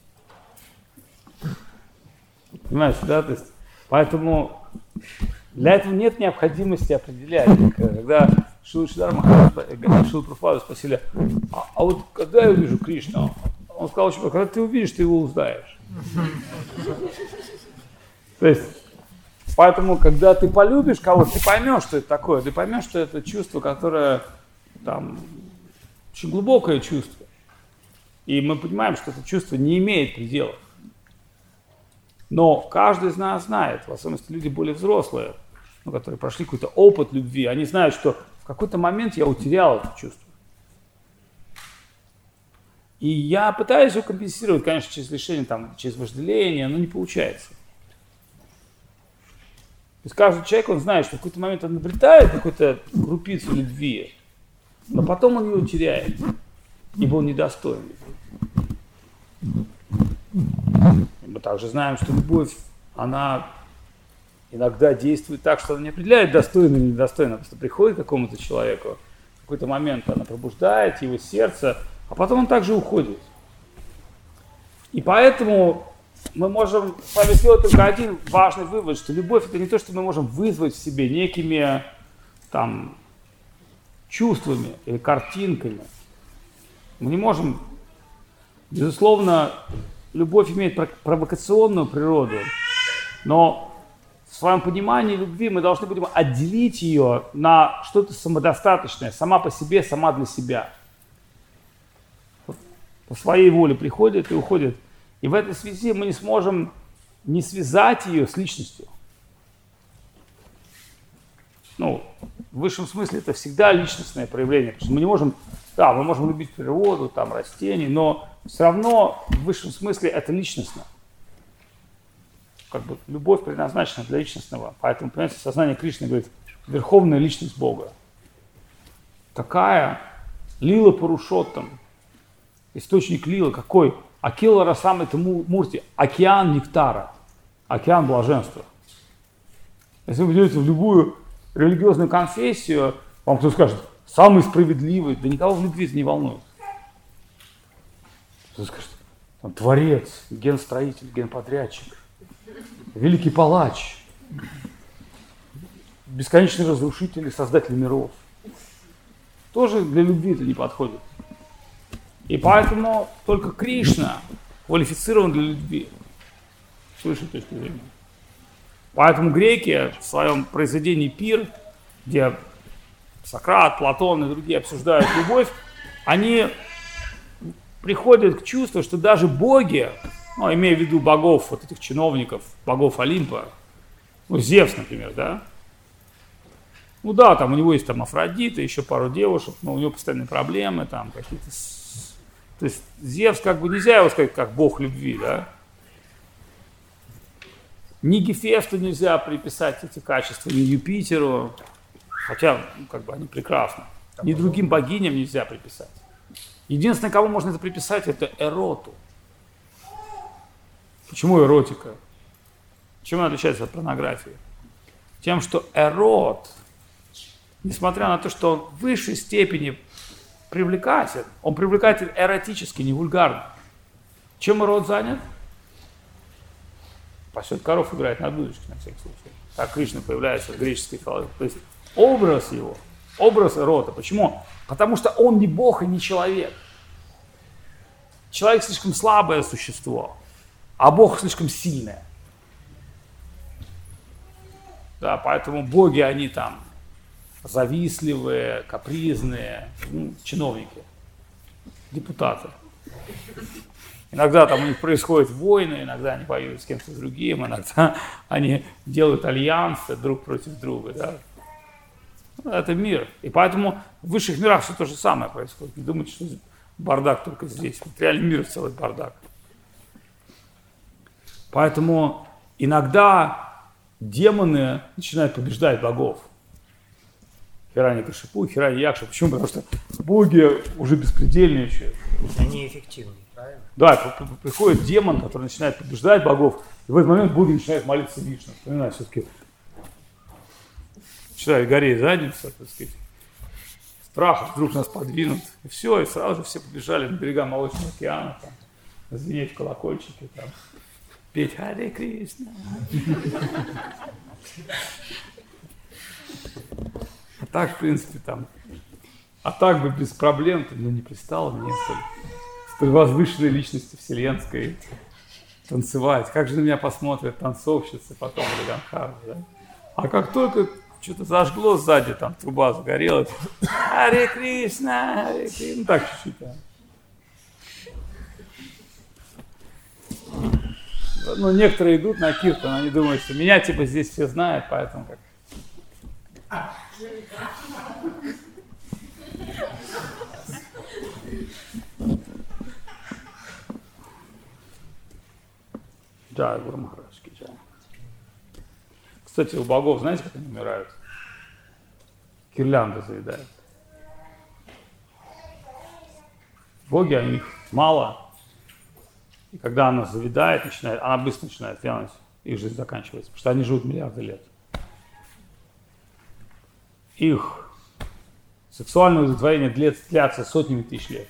Понимаете, да? То есть, поэтому для этого нет необходимости определять. Когда Шрила Прабхупаду спросили, а вот когда я увижу Кришну? Он сказал, что когда ты увидишь, ты его узнаешь. То есть, поэтому, когда ты полюбишь кого-то, ты поймешь, что это такое. Ты поймешь, что это чувство, которое там очень глубокое чувство. И мы понимаем, что это чувство не имеет пределов. Но каждый из нас знает, в особенности люди более взрослые, которые прошли какой-то опыт любви, они знают, что в какой-то момент я утерял это чувство. И я пытаюсь его компенсировать, конечно, через лишение, через вожделение, но не получается. То есть каждый человек, он знает, что в какой-то момент он обретает какую-то крупицу любви, но потом он ее теряет. ибо он недостоин. Мы также знаем, что любовь, она иногда действует так, что она не определяет, достойно или недостойно. Просто приходит к какому-то человеку, в какой-то момент она пробуждает его сердце, а потом он также уходит. И поэтому мы можем с вами сделать только один важный вывод, что любовь — это не то, что мы можем вызвать в себе некими там чувствами или картинками. Мы не можем, безусловно, любовь имеет провокационную природу, но в своем понимании любви мы должны будем отделить ее на что-то самодостаточное, сама по себе, сама для себя. По своей воле приходит и уходит. И в этой связи мы не сможем не связать ее с личностью. Ну, в высшем смысле это всегда личностное проявление. Потому что мы не можем, да, мы можем любить природу, там, растений, но все равно в высшем смысле это личностно. Как бы любовь предназначена для личностного. Поэтому, понимаете, сознание Кришны говорит, верховная личность Бога. Какая? Лила Пурушоттам. Источник лилы какой? Акила Расам это Мурти. Океан нектара. Океан блаженства. Если вы идете в любую религиозную конфессию, вам кто скажет, самый справедливый, да никого в любви это не волнует. Кто скажет, там, творец, генстроитель, генподрядчик, великий палач, бесконечный разрушитель и создатель миров. Тоже для любви это не подходит. И поэтому только Кришна квалифицирован для любви. С высшей точки зрения. Поэтому греки в своем произведении «Пир», где Сократ, Платон и другие обсуждают любовь, они приходят к чувству, что даже боги, ну, имея в виду богов, вот этих чиновников, богов Олимпа, ну, Зевс, например, да, ну да, там у него есть там Афродита, еще пару девушек, но у него постоянные проблемы, там какие-то... То есть Зевс, как бы нельзя его сказать, как бог любви, да. Ни Гефесту нельзя приписать эти качества, ни Юпитеру, хотя, ну, как бы они прекрасны. Ни другим богиням нельзя приписать. Единственное, кому можно это приписать, это Эроту. Почему эротика? Чем она отличается от порнографии? Тем, что эрот, несмотря на то, что он в высшей степени привлекателен, он привлекателен эротически, не вульгарно. Чем эрот занят? Пасет коров, играет на дудочке, на всякий случай. Так Кришна появляется в греческой философии. То есть образ его, образ эрота. Почему? Потому что он не бог и не человек. Человек слишком слабое существо, а бог слишком сильное. Да, поэтому боги, они там завистливые, капризные, ну, чиновники, депутаты. Иногда там у них происходят войны, иногда они воюют с кем-то другим, иногда они делают альянсы друг против друга. Да? Это мир. И поэтому в высших мирах все то же самое происходит. Не думайте, что бардак только здесь. В реальном мире целый бардак. Поэтому иногда демоны начинают побеждать богов. Хирани-Кашипу, Хирани-Якша. Почему? Потому что боги уже беспредельничают. Они эффективны, правильно? Да, приходит демон, который начинает побеждать богов, и в этот момент боги начинают молиться Вишну. Вспоминаю, все-таки начинает гореть задница, так сказать. Страх вдруг нас подвинут. И все, и сразу же все побежали на берега Молочного океана, там, звенеть в колокольчики, там, петь Харе Кришна. А так, в принципе, там, а так бы без проблем, ну, не пристало мне столь возвышенной личности вселенской танцевать. Как же на меня посмотрят танцовщицы потом или Ганхары, да? А как только что-то зажгло сзади, там труба загорелась, Харе Кришна, Харе Кришна, ну так чуть-чуть, да. Ну, некоторые идут на киртан, они думают, что меня типа здесь все знают, поэтому как... Да, Гуру Махарадж ки джай. Кстати, у богов, знаете, как они умирают? Гирлянды заедают. боги, у них мало. И когда она завидает, она быстро начинает вянуть, их жизнь заканчивается, потому что они живут миллиарды лет. Их сексуальное удовлетворение длятся сотнями тысяч лет.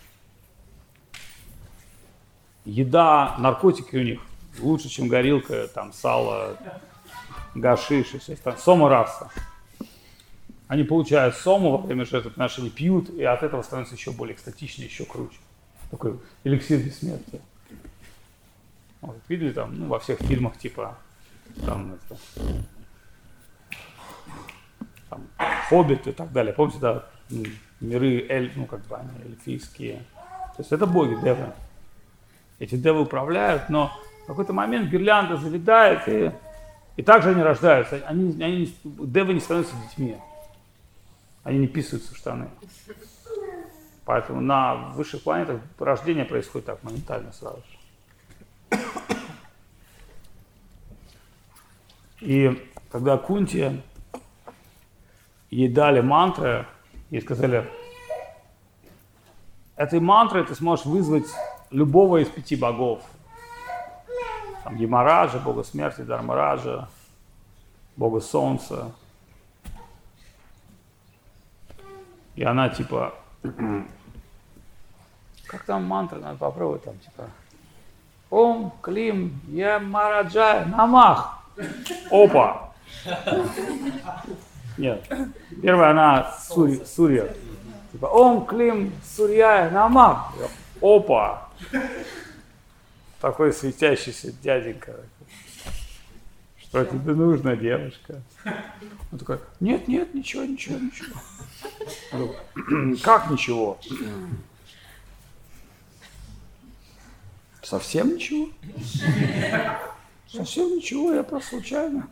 Еда, наркотики у них лучше, чем горилка, там, сало, гашиш и все остальное. Сома раса. Они получают сому во время жертвоприношения, пьют, и от этого становится еще более экстатичнее, еще круче. Такой эликсир бессмертия. Вот, видели там, во всех фильмах, типа, там, Хоббит и так далее. Помните, да, миры, они эльфийские. То есть это боги, девы. Эти девы управляют, но в какой-то момент гирлянда завидает, и также они рождаются. Девы не становятся детьми. Они не писаются в штаны. Поэтому на высших планетах рождение происходит так моментально сразу же. И когда Кунти ей дали мантры, ей сказали, этой мантрой ты сможешь вызвать любого из 5 богов. Там, Ямараджа, бога смерти, Дharmaraja, бога солнца. И она типа, как там мантра, надо попробовать там типа, Ом, Клим, Ямараджа, Намах. Опа. Нет. Первая она Сурья. Типа, Ом, Клим, Сурья, Намах. Опа. Такой светящийся дяденька. Что тебе нужно, девушка? Он такой, нет, ничего. Он такой, как ничего? Совсем ничего? Совсем ничего, я просто случайно.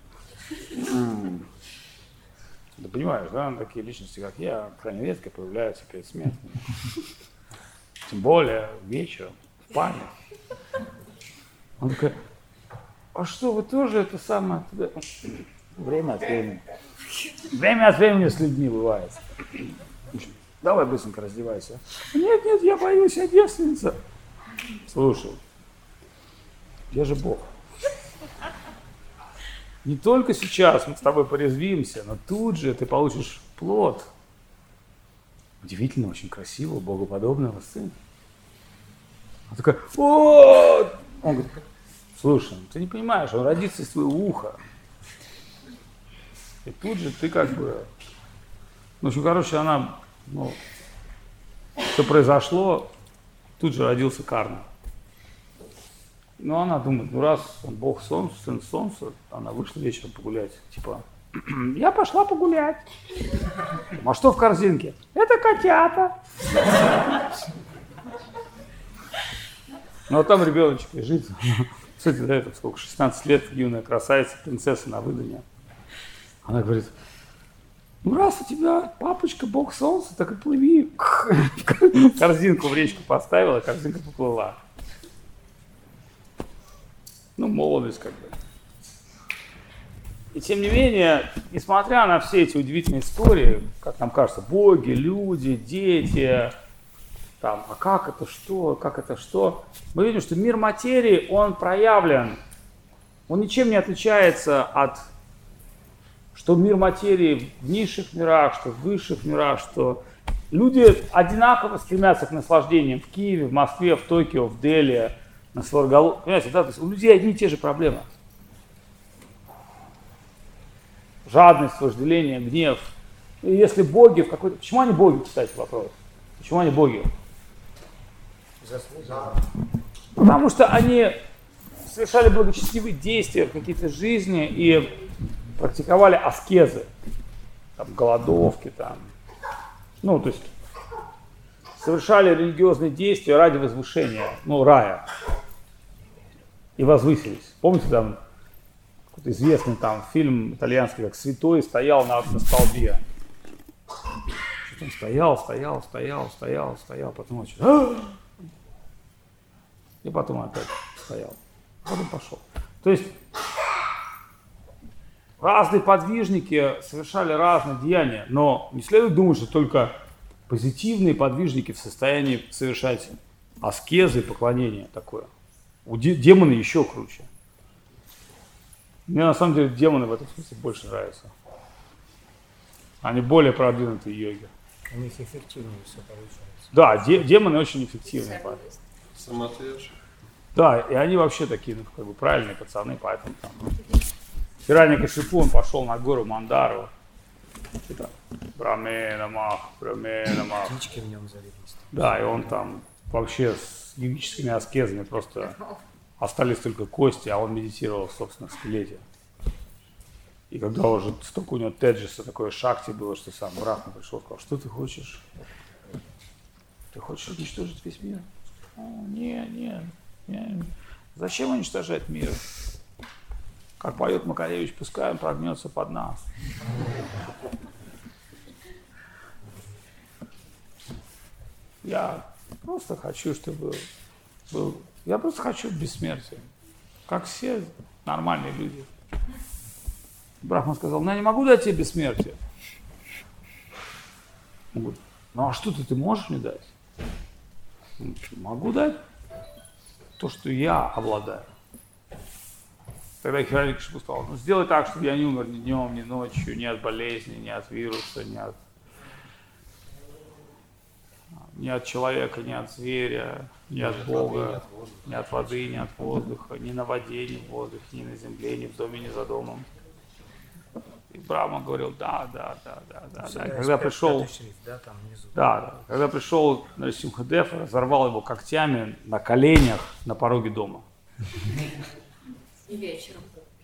Ты понимаешь, да, такие личности, как я, крайне редко появляются перед смертью. Тем более вечером, в память. Он такой, а что, вы тоже это самое? Время от времени. Время от времени с людьми бывает. Давай быстренько раздевайся. Нет, я боюсь, я девственница. Слушай, я же Бог. Не только сейчас мы с тобой порезвимся, но тут же ты получишь плод удивительно, очень красивого, богоподобного сына. Он такой, вот! Он говорит, слушай, ты не понимаешь, он родится из твоего уха. И тут же ты как бы... она, что произошло, тут же родился Карна. Но она думает, раз он бог солнца, сын солнца, она вышла вечером погулять. Типа, я пошла погулять. А что в корзинке? Это котята. Ну а там ребеночек лежит. Кстати, да, это сколько, 16 лет, юная красавица, принцесса на выданье. Она говорит, раз у тебя папочка бог солнца, так и плыви. Корзинку в речку поставила, корзинка поплыла. Молодость как бы. И тем не менее, несмотря на все эти удивительные истории, как нам кажется, боги, люди, дети, там, а как это что, мы видим, что мир материи, он проявлен, он ничем не отличается от, что мир материи в низших мирах, что в высших мирах, что люди одинаково стремятся к наслаждениям в Киеве, в Москве, в Токио, в Дели, на Сваргалу. Понимаете, да, то есть у людей одни и те же проблемы. Жадность, вожделение, гнев. И если боги в какой-то... Почему они боги, кстати, вопрос? Почему они боги? Потому что они совершали благочестивые действия в какие-то жизни и практиковали аскезы. Там, голодовки, там. То есть совершали религиозные действия ради возвышения, рая. И возвысились. Помните, там какой-то известный там фильм итальянский, как «Святой стоял на столбе». Что-то он стоял, потом он и потом опять стоял. Потом пошел. То есть разные подвижники совершали разные деяния, но не следует думать, что только позитивные подвижники в состоянии совершать аскеза и поклонение такое. У демоны еще круче. Мне на самом деле демоны в этом смысле больше нравятся. Они более продвинутые йоги. У них эффективнее все получается. Да, демоны очень эффективные. Самоотверженные. Да, и они вообще такие, ну, как бы правильные пацаны, поэтому там. Хираньякашипу, он пошел на гору Мандару. Браме намах. Птички в нем завелись. Да, и он там вообще с йогическими аскезами просто остались только кости, а он медитировал в собственном скелете. И когда уже столько у него теджиса, такое шакти было, что сам Брахма пришел и сказал, что ты хочешь? Ты хочешь уничтожить весь мир? О, нет. Зачем уничтожать мир? Как поет Макаревич, пускай он прогнется под нас. Я просто хочу, чтобы я просто хочу бессмертия. Как все нормальные люди. Брахма сказал, ну я не могу дать тебе бессмертие. Он говорит, ну а что ты можешь мне дать? Могу дать то, что я обладаю. Тогда Хираньякашипу сказал, ну сделай так, чтобы я не умер ни днем, ни ночью, ни от болезни, ни от вируса, ни от человека, ни от зверя, ни от Бога, ни от воды, ни от воздуха, ни на воде, ни в воздухе, ни на земле, ни в доме, ни за домом. И Брахма говорил, да. Когда пришел, когда пришел Нарисимхадев, разорвал его когтями на коленях на пороге дома. И вечером.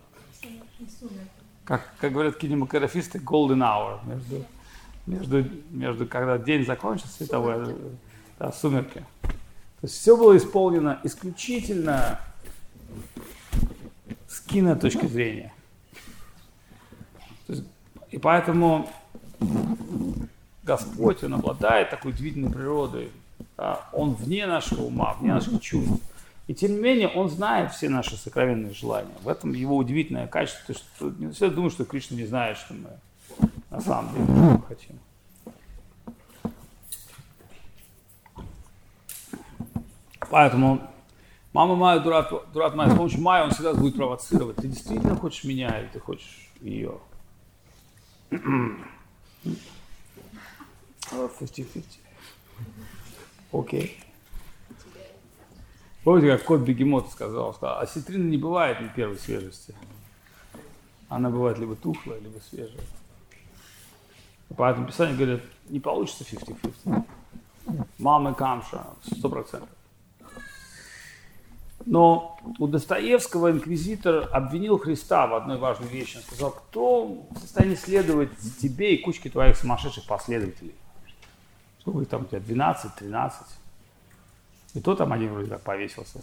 Как говорят кинематографисты, golden hour, между когда день закончился, световой, да, сумерки. То есть все было исполнено исключительно с кино-точки зрения. И поэтому Господь, Он обладает такой удивительной природой. Да? Он вне нашего ума, вне наших чувств. И тем не менее, Он знает все наши сокровенные желания. В этом его удивительное качество. Что не все думают, что Кришна не знает, что мы на самом деле хотим. Поэтому мама Майя, дурак Майя, с помощью Майи он всегда будет провоцировать. Ты действительно хочешь меня или ты хочешь ее? 50-50. Окей. Помните, как кот Бегемот сказал, осетрина не бывает на первой свежести. Она бывает либо тухлая, либо свежая. Поэтому Писание говорит, не получится 50-50. Мама и камша, 100%. Но у Достоевского инквизитор обвинил Христа в одной важной вещи. Он сказал, кто в состоянии следовать тебе и кучке твоих сумасшедших последователей? Сколько их там у тебя, 12, 13? И то там один вроде как повесился.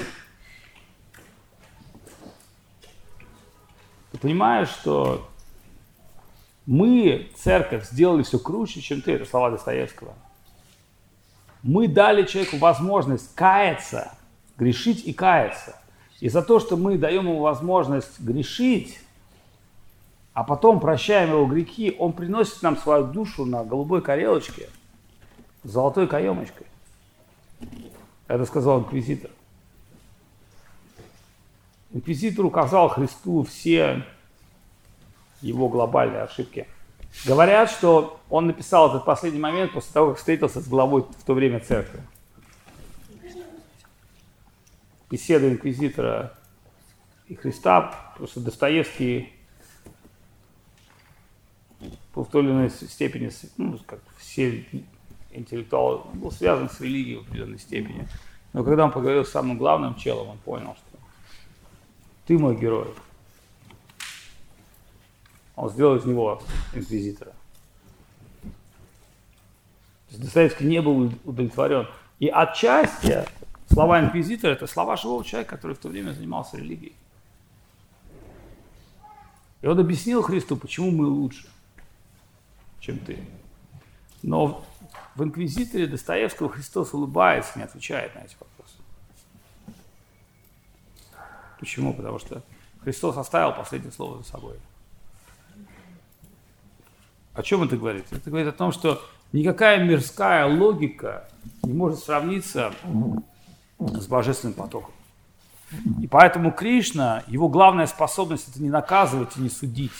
Ты понимаешь, что мы, церковь, сделали все круче, чем ты. Это слова Достоевского. Мы дали человеку возможность каяться, грешить и каяться. И за то, что мы даем ему возможность грешить, а потом прощаем его грехи, он приносит нам свою душу на голубой тарелочке с золотой каемочкой. Это сказал инквизитор. Инквизитор указал Христу все его глобальные ошибки. Говорят, что он написал этот последний момент после того, как встретился с главой в то время церкви. Беседа инквизитора и Христа, потому что Достоевский в той или иной степени, как все интеллектуалы, был связан с религией в определенной степени. Но когда он поговорил с самым главным челом, он понял, что ты мой герой. Он сделал из него инквизитора. То есть Достоевский не был удовлетворен. И отчасти слова инквизитора – это слова живого человека, который в то время занимался религией. И он объяснил Христу, почему мы лучше, чем ты. Но в инквизиторе Достоевского Христос улыбается, не отвечает на эти вопросы. Почему? Потому что Христос оставил последнее слово за собой. О чем это говорит? Это говорит о том, что Никакая мирская логика не может сравниться с божественным потоком. И поэтому Кришна, его главная способность — это не наказывать и не судить.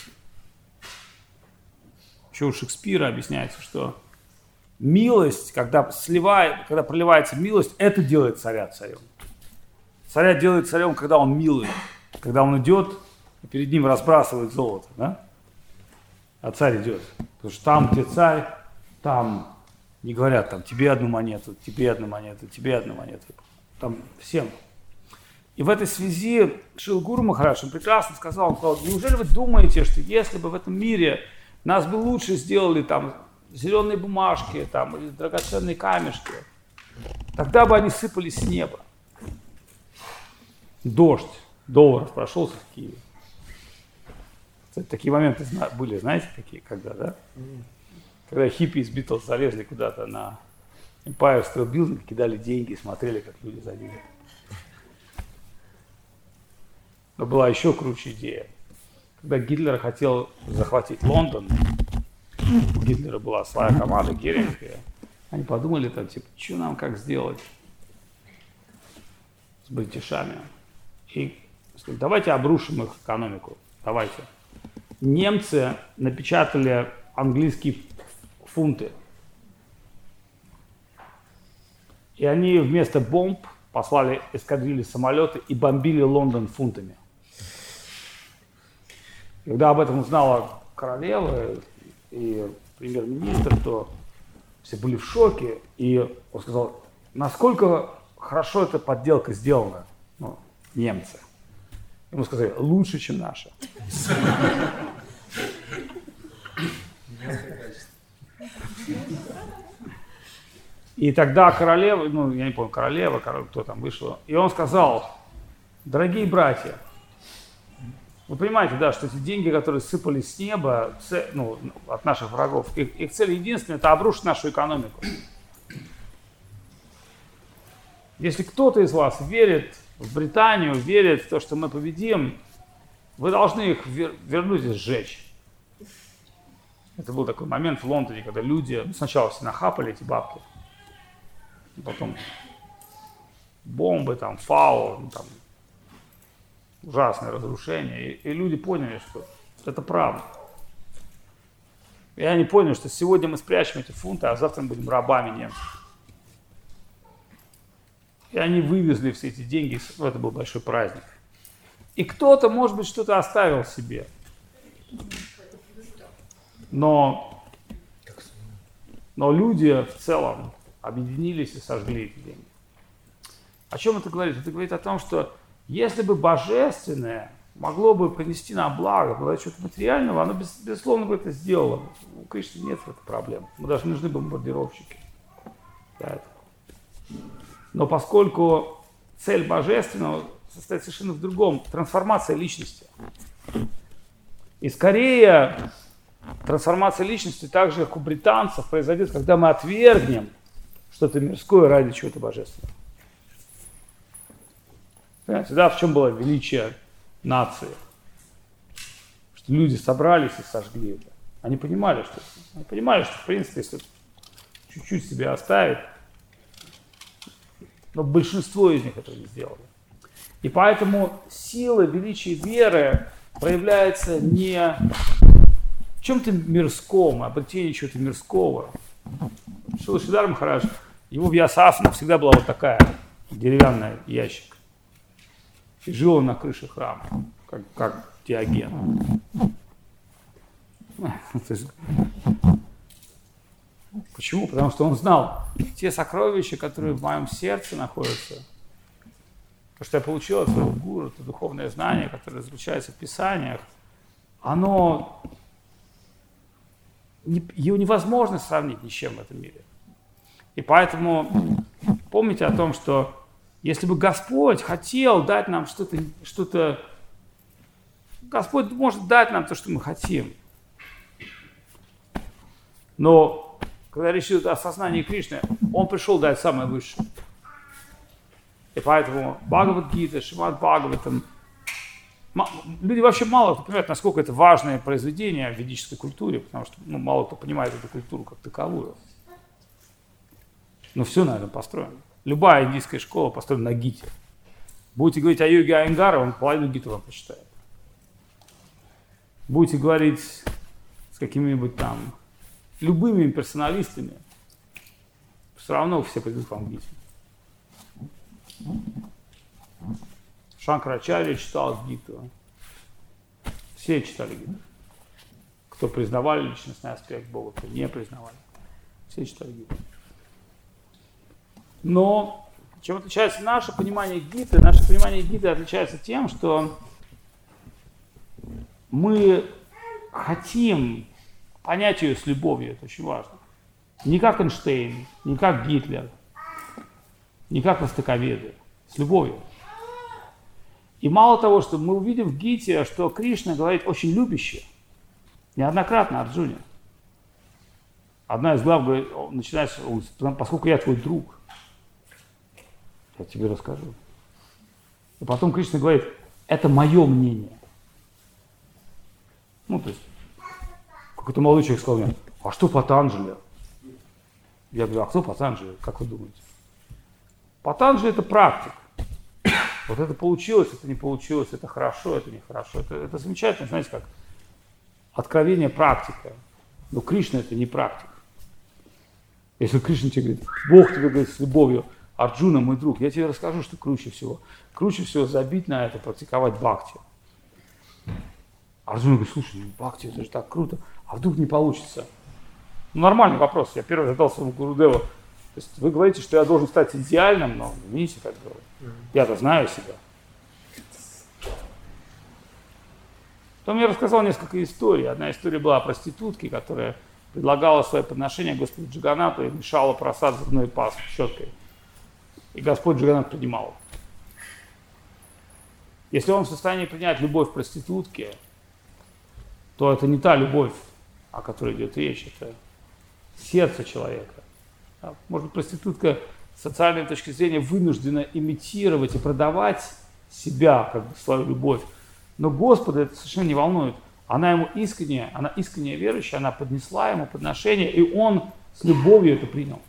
Еще у Шекспира объясняется, что милость, когда проливается милость, это делает царя царем. Царя делает царем, когда он милый, когда он идет, и перед ним разбрасывает золото, да? А царь идет. Потому что там, где царь, там не говорят, там, тебе одну монету, тебе одну монету, тебе одну монету. Там всем. И в этой связи Шрила Гуру Махарадж, он прекрасно сказал, неужели вы думаете, что если бы в этом мире нас бы лучше сделали там зеленые бумажки, там, или драгоценные камешки, тогда бы они сыпались с неба. Дождь долларов прошелся в Киеве. Кстати, такие моменты были, знаете, такие, когда, да? Когда хиппи из Битлз залезли куда-то на Empire State Building, кидали деньги и смотрели, как люди залезли. Но была еще круче идея. Когда Гитлер хотел захватить Лондон, у Гитлера была своя команда геринская, они подумали там, типа, что нам как сделать с бритишами. И сказали, давайте обрушим их экономику, давайте. Немцы напечатали английские фунты. И они вместо бомб послали эскадрильи самолеты и бомбили Лондон фунтами. Когда об этом узнала королева и премьер-министр, то все были в шоке. И он сказал, насколько хорошо эта подделка сделана, немцы. Ему сказали, лучше, чем наша. И тогда королева, я не помню, королева, кто там вышел, и он сказал, дорогие братья, вы понимаете, да, что эти деньги, которые сыпались с неба, от наших врагов, их цель единственная — это обрушить нашу экономику. Если кто-то из вас верит в Британию, верит в то, что мы победим, вы должны их вернуть и сжечь. Это был такой момент в Лондоне, когда люди сначала все нахапали эти бабки, потом бомбы, там, фау, там, ужасное разрушение. И люди поняли, что это правда. И они поняли, что сегодня мы спрячем эти фунты, а завтра мы будем рабами немцев. И они вывезли все эти деньги, это был большой праздник. И кто-то, может быть, что-то оставил себе. Но люди в целом объединились и сожгли эти деньги. О чем это говорит? Это говорит о том, что если бы божественное могло бы принести нам благо, было что-то материального, оно, безусловно, бы это сделало. У Кришны нет этой проблемы. Мы даже нужны бомбардировщики для этого. Но поскольку цель божественного состоит совершенно в другом, трансформация личности. И скорее трансформация личности, так же, как у британцев, произойдет, когда мы отвергнем что-то мирское ради чего-то божественного. Понимаете, да, в чем было величие нации? Что люди собрались и сожгли это. Они понимали, что в принципе, если чуть-чуть себе оставить, но большинство из них этого не сделали. И поэтому сила, величие веры проявляется не в чем-то мирском, обретении чего-то мирского. Шрила Шридхар Махарадж, его вьясасана всегда была вот такая, деревянный ящик. И жил он на крыше храма, как Диоген. Почему? Потому что он знал, те сокровища, которые в моем сердце находятся, то, что я получил от своего гуру, это духовное знание, которое заключается в Писаниях, его невозможно сравнить ни с чем в этом мире. И поэтому помните о том, что если бы Господь хотел дать нам что-то, Господь может дать нам то, что мы хотим. Но когда речь идет о сознании Кришны, Он пришел дать самое высшее. И поэтому Бхагавад-гита, Шримад Бхагаватам, люди вообще мало кто понимает, насколько это важное произведение в ведической культуре, потому что мало кто понимает эту культуру как таковую. Но все на этом построено. Любая индийская школа построена на Гите. Будете говорить о йоге Айенгара, он половину Гиты вам почитает. Будете говорить с какими-нибудь там любыми персоналистами, все равно все придут вам к Гите. Шанкарачарья читал Гиту. Все читали Гиту. Кто признавали личностный аспект Бога, кто не признавали. Все читали Гиту. Но чем отличается наше понимание Гиты? Наше понимание Гиты отличается тем, что мы хотим понять ее с любовью, это очень важно. Не как Эйнштейн, не как Гитлер, не как востоковеды, с любовью. И мало того, что мы увидим в Гите, что Кришна говорит очень любяще, неоднократно Арджуне. Одна из глав говорит, начинается, поскольку я твой друг, я тебе расскажу. И потом Кришна говорит, это мое мнение. Ну, то есть, какой-то молодой человек сказал мне, а что Патанджали? Я говорю, а кто Патанджали, как вы думаете? Патанджали это практик. Вот это получилось, это не получилось, это хорошо, это нехорошо. Это замечательно, знаете, как откровение практика. Но Кришна это не практик. Если Кришна тебе говорит, Бог тебе говорит с любовью, Арджуна, мой друг, я тебе расскажу, что круче всего. Круче всего забить на это, практиковать бхакти. Арджуна говорит, слушай, бхакти, это же так круто, а вдруг не получится? Ну, нормальный вопрос, я первый задал своему Гурудеву. То есть вы говорите, что я должен стать идеальным, но не видите, как говорю. Я-то знаю себя. Потом я рассказал несколько историй. Одна история была о проститутке, которая предлагала свои подношения Господу Джаганнату и мешала просад зубной пастой, щеткой. И Господь Джаганнат принимал. Если он в состоянии принять любовь к проститутке, то это не та любовь, о которой идет речь, это сердце человека. Может быть, проститутка с социальной точки зрения вынуждена имитировать и продавать себя, как бы свою любовь. Но Господа это совершенно не волнует. Она ему искренняя, она искренне верующая, она поднесла ему подношение, и он с любовью это принял.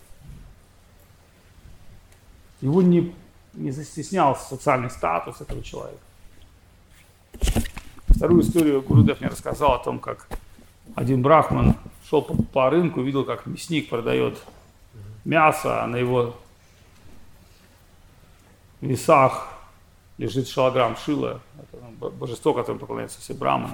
Его не застеснял социальный статус этого человека. Вторую историю Гурудев мне рассказал о том, как один брахман шел по рынку, видел, как мясник продает мясо, а на его весах лежит шалаграм Шила, это божество, которому поклоняются все браманы.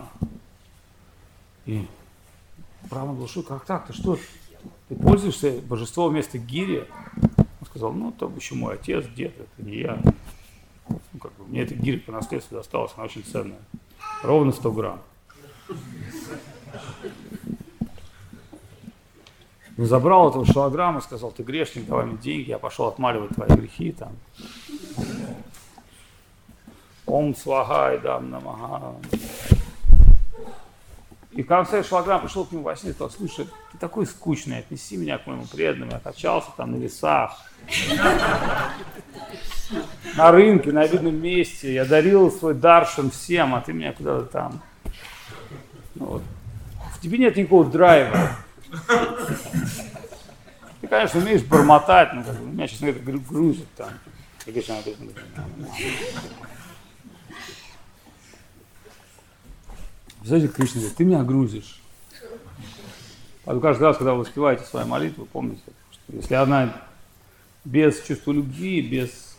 И браман был, как так, ты что, ты пользуешься божеством вместо гири? Он сказал, ну, то еще мой отец, дед, это не я. Ну, как бы, мне эта гиря по наследству досталась, она очень ценная. Ровно 100 грамм. Забрал этого шалаграма, сказал, ты грешник, давай мне деньги, я пошел отмаливать твои грехи там. Ом свахай дам намага. И в конце шалаграм пришел к нему во сне и сказал, слушай, ты такой скучный, отнеси меня к моему преданному, я качался там на весах, на рынке, на видном месте, я дарил свой даршан всем, а ты меня куда-то там. Ну, вот. В тебе нет никакого драйва. Ты, конечно, умеешь бормотать, но как бы, меня, честно говоря, грузит там. Знаете, Кришна говорит, ты меня грузишь. А каждый раз, когда вы воспеваете свою молитву, помните, что если она без чувства любви, без...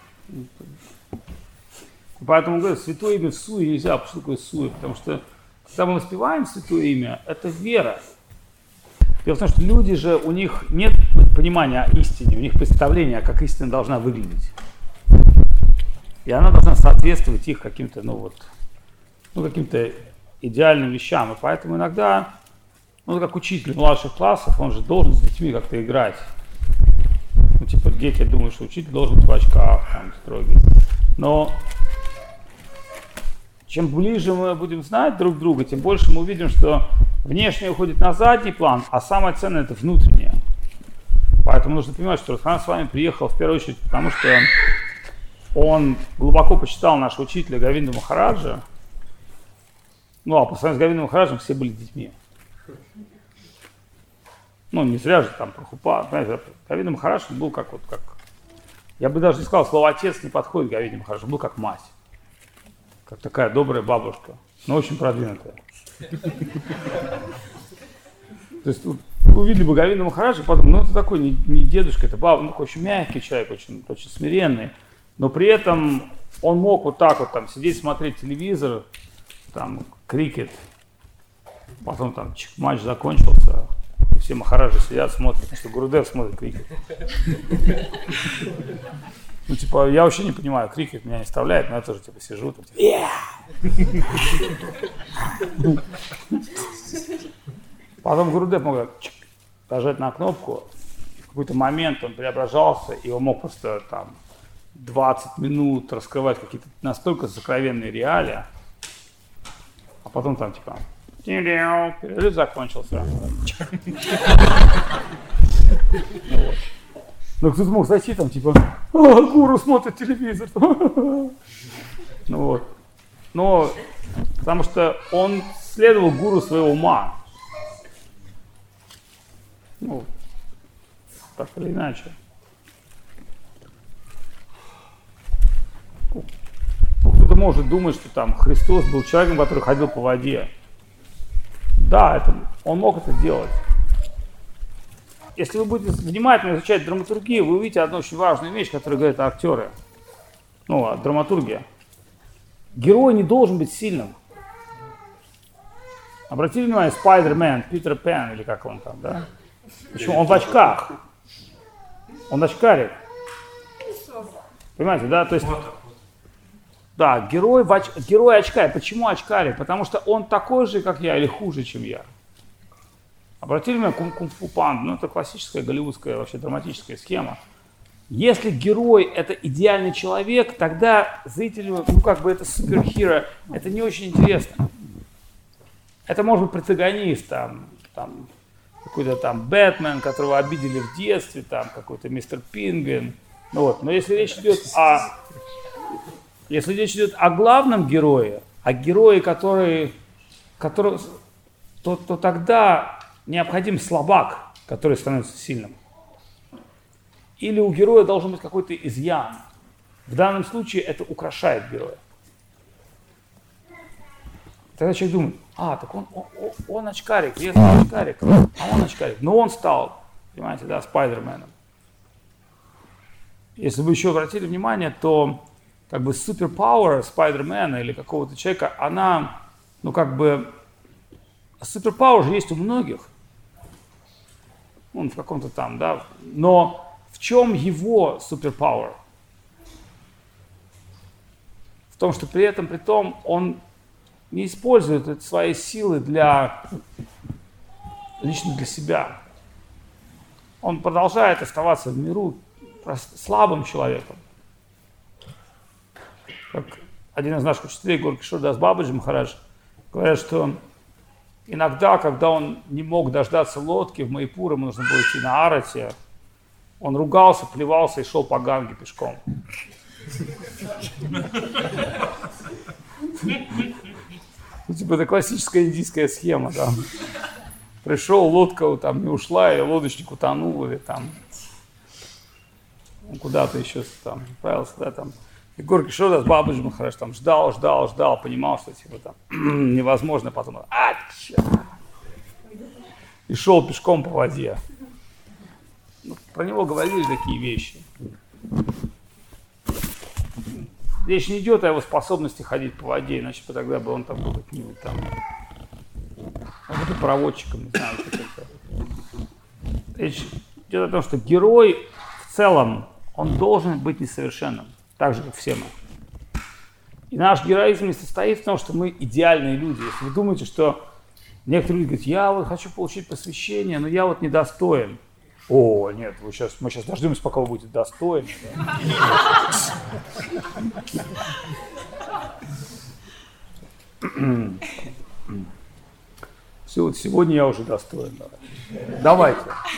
Поэтому, говорю, святое имя в суе нельзя, что такое суе, потому что когда мы воспеваем святое имя, это вера. Дело в том, что люди же, у них нет понимания о истине, у них представления, как истина должна выглядеть. И она должна соответствовать их каким-то, каким-то идеальным вещам. И поэтому иногда, как учитель младших классов, он же должен с детьми как-то играть. Дети думают, что учитель должен быть в очках, там, строгий. Но чем ближе мы будем знать друг друга, тем больше мы увидим, что внешнее уходит на задний план, а самое ценное это внутреннее. Поэтому нужно понимать, что Радхаран с вами приехал в первую очередь, потому что он глубоко почитал нашего учителя Говинду Махараджа. А по сравнению с Говиндом Махараджем все были детьми. Ну, не зря же там Прабхупада, понимаете, Говинда Махарадж был как. Я бы даже не сказал, слово отец не подходит к Говинде Махараджу, был как мать. Как такая добрая бабушка, но очень продвинутая. То есть вы увидели бы Говинду Махараджа, потом, ну это такой не дедушка, это бабушка, такой очень мягкий человек, очень смиренный. Но при этом он мог вот так вот там сидеть, смотреть телевизор, там крикет, потом там матч закончился, и все махараджи сидят, смотрят, потому что Гурудев смотрит крикет. Ну типа, я вообще не понимаю, крикет меня не вставляет, но я тоже типа сижу, там типа, Потом Гурудев мог нажать на кнопку, в какой-то момент он преображался, и он мог просто там 20 минут раскрывать какие-то настолько сокровенные реалии, а потом там типа перерыв закончился. Но кто-то мог зайти там типа гуру смотрит телевизор. Ну вот. Но потому что он следовал гуру своего ума. Ну, так или иначе. Кто-то может думать, что там Христос был человеком, который ходил по воде. Да, он мог это делать. Если вы будете внимательно изучать драматургию, вы увидите одну очень важную вещь, которую говорят актеры. Ну, драматургия. Герой не должен быть сильным. Обратили внимание, Спайдермен, Питер Пен, или как он там, да? Почему? Он в очках. Он очкарик. Понимаете, да? То есть, да, герой очкарик. Почему очкарик? Потому что он такой же, как я, или хуже, чем я. Обратили внимание, кунг-фу панда, ну это классическая голливудская вообще драматическая схема. Если герой это идеальный человек, тогда зрителю, ну как бы это суперхиро, это не очень интересно. Это может быть протагонист, там какой-то там Бэтмен, которого обидели в детстве, там какой-то мистер Пингвин. Ну вот. Но если речь идет о главном герое, о герое, то тогда необходим слабак, который становится сильным. Или у героя должен быть какой-то изъян. В данном случае это украшает героя. Тогда человек думает, так он очкарик, если он очкарик, он очкарик. Но он стал, понимаете, да, Спайдерменом. Если вы еще обратили внимание, то как бы суперпауэр Спайдермена или какого-то человека, она, ну как бы, суперпауэр же есть у многих. Он в каком-то там, да, но в чем его суперпауэр? В том, что при том он не использует свои силы лично для себя. Он продолжает оставаться в миру слабым человеком. Как один из наших учителей, Горкишор Дас Бабаджи Махарадж, говорят, что иногда, когда он не мог дождаться лодки в Майпур, ему нужно было идти на Арати, он ругался, плевался и шел по Ганге пешком. Ну, типа, это классическая индийская схема, да. Пришел, лодка там не ушла, и лодочник утонул, или там он куда-то еще там отправился, да, там. И Горкишор Дас Бабаджи Махарадж там ждал, понимал, что типа там невозможно, потом и шел пешком по воде. Ну, про него говорили такие вещи. Речь не идет о его способности ходить по воде, иначе бы тогда бы он там был каким-нибудь там, может быть, проводчиком, не знаю, что-то. Речь идет о том, что герой в целом, он должен быть несовершенным, так же, как все мы. И наш героизм не состоит в том, что мы идеальные люди. Если вы думаете, что некоторые люди говорят, я вот хочу получить посвящение, но я вот недостоин. О, нет, мы сейчас дождемся, пока вы будете достойны. Все, вот сегодня я уже достоин. Давайте.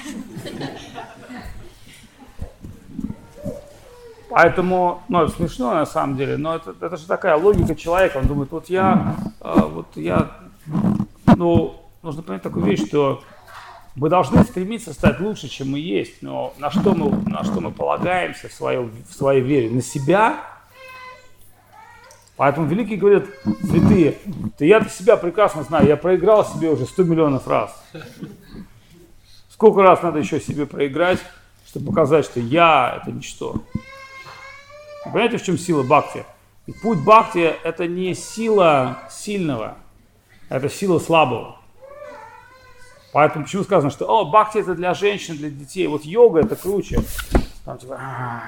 Поэтому, ну, это смешно на самом деле, но это же такая логика человека. Он думает, ну, нужно понять такую вещь, что Мы должны стремиться стать лучше, чем мы есть, но на что мы полагаемся в своей вере? На себя? Поэтому великие говорят, святые, я-то себя прекрасно знаю, я проиграл себе уже 100 миллионов раз. Сколько раз надо еще себе проиграть, чтобы показать, что я – это ничто? Вы понимаете, в чем сила бхакти? И путь бхакти – это не сила сильного, это сила слабого. Поэтому почему сказано, что бхакти это для женщин, для детей, вот йога это круче. Там, типа,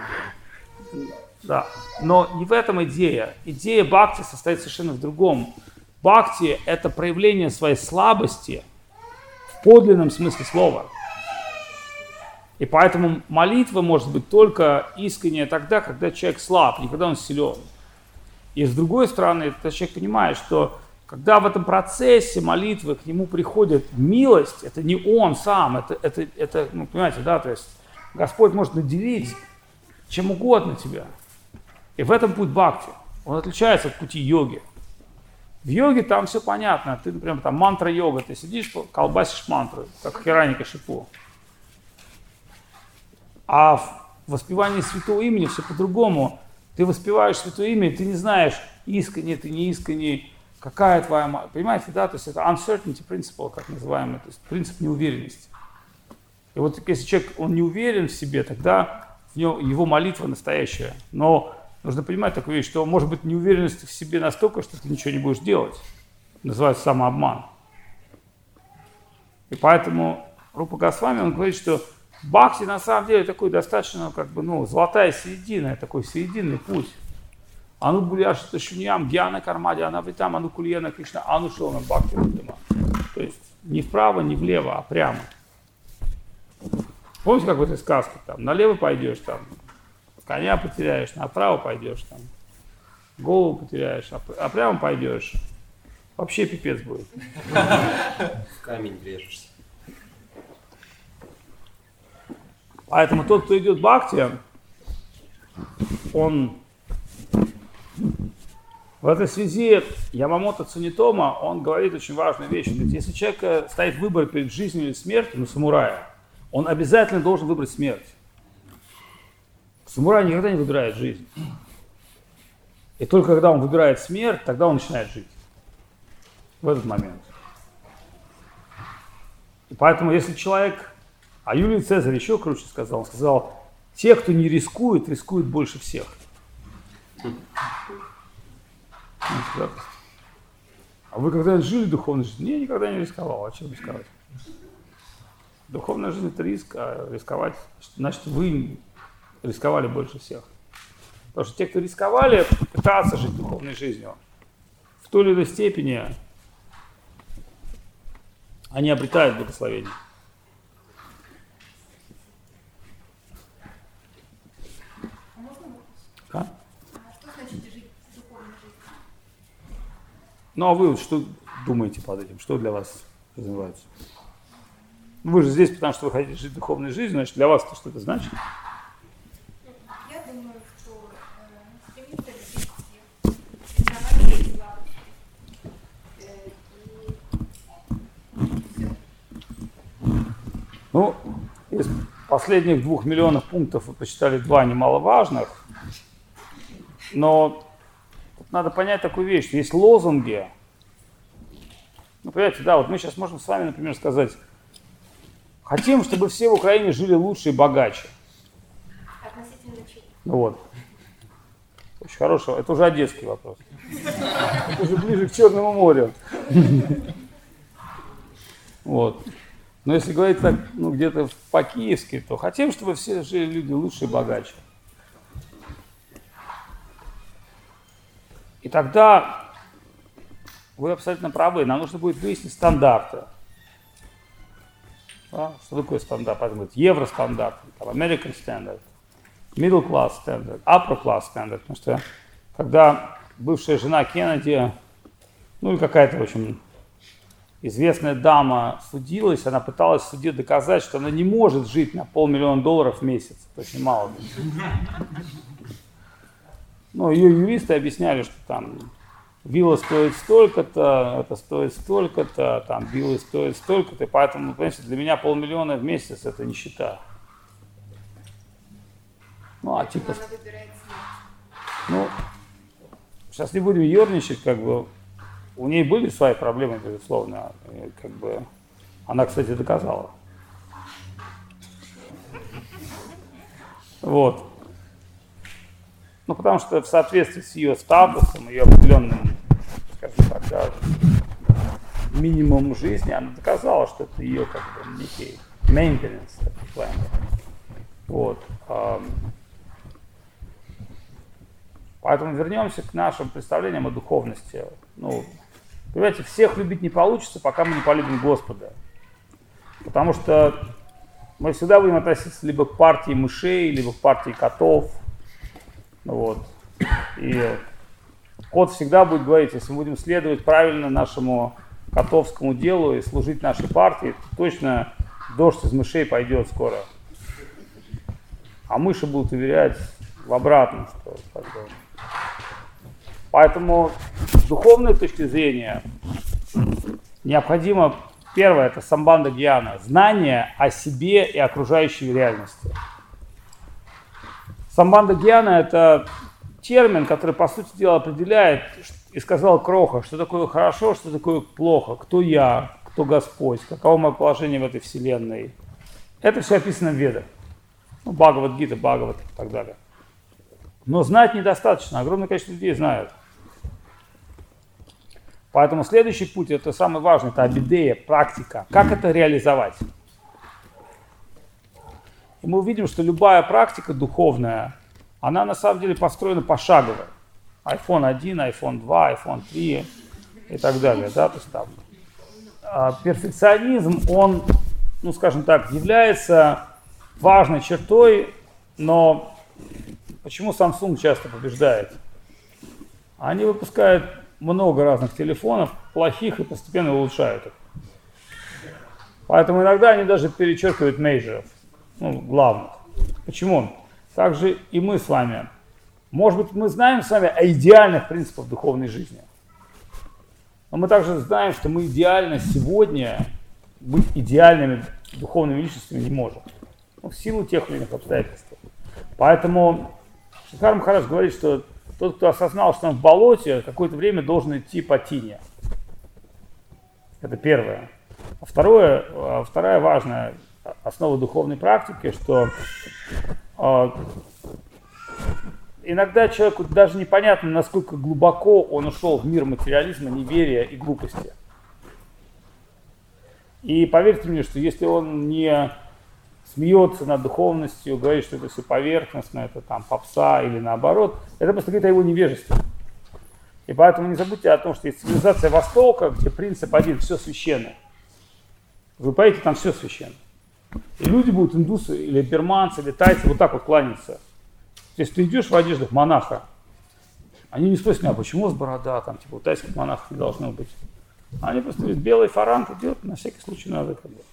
да. Но не в этом идея. Идея бхакти состоит совершенно в другом. Бхакти это проявление своей слабости в подлинном смысле слова. И поэтому молитва может быть только искренняя тогда, когда человек слаб, не когда он силен. И с другой стороны, этот человек понимает, что когда в этом процессе молитвы к нему приходит милость, это не он сам, это ну, понимаете, да, то есть Господь может наделить чем угодно тебя. И в этом путь бхакти. Он отличается от пути йоги. В йоге там все понятно. Ты, например, там мантра-йога, ты сидишь, колбасишь мантры, как Хираньякашипу. А в воспевании святого имени все по-другому. Ты воспеваешь святое имя, и ты не знаешь, искренне ты, не искренне. Какая твоя, понимаете, да, то есть это uncertainty principle, как называемый, то есть принцип неуверенности. И вот если человек, он не уверен в себе, тогда его молитва настоящая. Но нужно понимать такую вещь, что может быть неуверенность в себе настолько, что ты ничего не будешь делать. Называется самообман. И поэтому Рупа Госвами, он говорит, что бхакти на самом деле такой достаточно, как бы, ну, золотая середина, такой серединный путь. Ану буляшта шуньям, гьяна кармади, анавритам, ану кульена Кришна, ану шелна бхакти рудима. То есть не вправо, не влево, а прямо. Помните, как в этой сказке? Там, налево пойдешь, там, коня потеряешь, направо пойдешь, там, голову потеряешь, а прямо пойдешь, вообще пипец будет. В камень врежешься. Поэтому тот, кто идет бхакти, он... В этой связи Ямамото Цунитома, он говорит очень важную вещь. Он говорит, если у человека стоит выбор перед жизнью или смертью, ну, самурая, он обязательно должен выбрать смерть. Самурай никогда не выбирает жизнь. И только когда он выбирает смерть, тогда он начинает жить. В этот момент. И поэтому, если человек... А Юлий Цезарь еще круче сказал. Он сказал, те, кто не рискует, рискуют больше всех. А вы когда-нибудь жили духовной жизнью? Я никогда не рисковал. А чем рисковать? Духовная жизнь – это риск, а рисковать, значит, вы рисковали больше всех. Потому что те, кто рисковали пытаться жить духовной жизнью, в той или иной степени они обретают благословение. А? Что значит жить духовной жизнью? Ну а вы вот что думаете под этим? Что для вас развивается? Вы же здесь, потому что вы хотите жить духовной жизнью, значит, для вас что это значит? Я думаю, что стремиться любить всех, признавать свои слабости. Ну, из последних 2 миллионов пунктов вы посчитали 2 немаловажных, но надо понять такую вещь, что есть лозунги. Ну, понимаете, да, вот мы сейчас можем с вами, например, сказать, хотим, чтобы все в Украине жили лучше и богаче. Относительно чего? Ну вот. Очень хорошо. Это уже одесский вопрос. Это уже ближе к Черному морю. Вот. Но если говорить так, ну, где-то по-киевски, то хотим, чтобы все жили люди лучше и богаче. И тогда вы абсолютно правы, нам нужно будет выяснить стандарты. Да? Что такое стандарт? Поэтому говорит, евростандарт, там, American Standard, Middle Class Standard, Upper Class Standard. Потому что когда бывшая жена Кеннеди, ну или какая-то, в общем, известная дама судилась, она пыталась в суде доказать, что она не может жить на $500 000 в месяц. Это очень мало. Но ее юристы объясняли, что там вилла стоит столько-то, это стоит столько-то, там виллы стоят столько-то, и поэтому, понимаете, для меня 500 000 в месяц это нищета. Ну, а типа, Она выбирает смерть. ну, сейчас не будем ерничать, как бы, у ней были свои проблемы, безусловно, и, как бы, она, кстати, доказала. Вот. Ну, потому что в соответствии с ее статусом, ее определенным, скажем так, да, минимумом жизни, она доказала, что это ее, как бы, некий maintenance, так называемый. Вот. Поэтому вернемся к нашим представлениям о духовности. Ну, понимаете, всех любить не получится, пока мы не полюбим Господа. Потому что мы всегда будем относиться либо к партии мышей, либо к партии котов. Вот. И кот всегда будет говорить, если мы будем следовать правильно нашему котовскому делу и служить нашей партии, то точно дождь из мышей пойдет скоро. А мыши будут уверять в обратном, что как бы. Поэтому с духовной точки зрения необходимо, первое, это самбандха гьяна, знание о себе и окружающей реальности. Самбандха гьяна – это термин, который, по сути дела, определяет, и сказал Кроха, что такое хорошо, что такое плохо, кто я, кто Господь, каково мое положение в этой вселенной. Это все описано в Ведах. Ну, Бхагавад-гита, Бхагават и так далее. Но знать недостаточно, огромное количество людей знают. Поэтому следующий путь, это самый важный, это абидея, практика. Как это реализовать? И мы увидим, что любая практика духовная, она на самом деле построена пошагово. iPhone 1, iPhone 2, iPhone 3 и так далее. Да? То есть, там, перфекционизм, он, ну скажем так, является важной чертой, но почему Samsung часто побеждает? Они выпускают много разных телефонов, плохих, и постепенно улучшают их. Поэтому иногда они даже перечеркивают мейджеров, ну, главных. Почему? Также и мы с вами. Может быть, мы знаем с вами о идеальных принципах духовной жизни. Но мы также знаем, что мы идеально сегодня быть идеальными духовными личностями не можем. Ну, в силу тех или иных обстоятельств. Поэтому Шридхар Махарадж говорит, что тот, кто осознал, что он в болоте, какое-то время должен идти по тине. Это первое. А вторая важная основа духовной практики, что иногда человеку даже непонятно, насколько глубоко он ушел в мир материализма, неверия и глупости. И поверьте мне, что если он не смеется над духовностью, говорит, что это все поверхностно, это там попса или наоборот, это просто говорит о его невежестве. И поэтому не забудьте о том, что есть цивилизация Востока, где принцип один, все священно. Вы поедете, там все священно. И люди будут, индусы или бирманцы, или тайцы, вот так вот кланяться. Если ты идешь в одеждах монаха, они не спросят меня, почему у вас борода, там, типа у тайских монахов не должно быть. Они просто говорят, белый фаранг идет, на всякий случай надо как бы.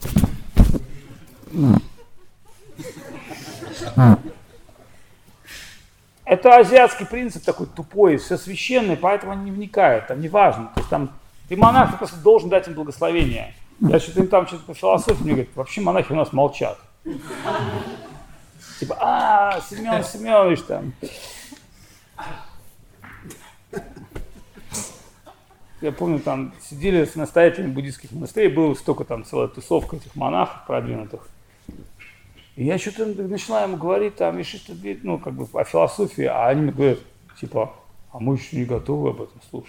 Это азиатский принцип такой тупой, все священное, поэтому они не вникают, там не важно. То есть там ты монах, ты просто должен дать им благословение. Я что-то им там что-то по философии, мне говорят, вообще монахи у нас молчат. Типа, Семен Семенович там. Я помню, там сидели с настоятелями буддийских монастырей, была столько там целая тусовка этих монахов продвинутых. И я что-то начала ему говорить там, и что-то, ну, как бы о философии, а они мне говорят, типа, а мы еще не готовы об этом слушать.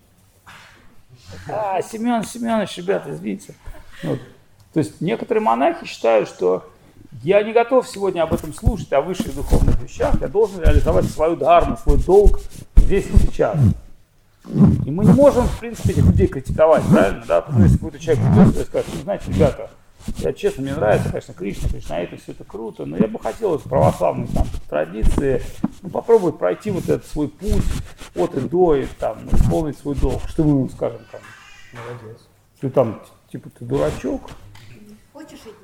Семен Семенович, ребята, извините. Вот. То есть некоторые монахи считают, что я не готов сегодня об этом слушать, о высших духовных вещах, я должен реализовать свою дхарму, свой долг здесь и сейчас. И мы не можем, в принципе, этих людей критиковать, правильно? Да? Потому что если какой-то человек придет и скажет, ну, знаете, ребята, я честно, мне нравится, конечно, Кришна, это все это круто, но я бы хотел в православной там традиции попробовать пройти вот этот свой путь от и до, и там, исполнить свой долг. Что мы ему скажем там? Молодец. Ты там, типа, ты дурачок? Хочешь иди?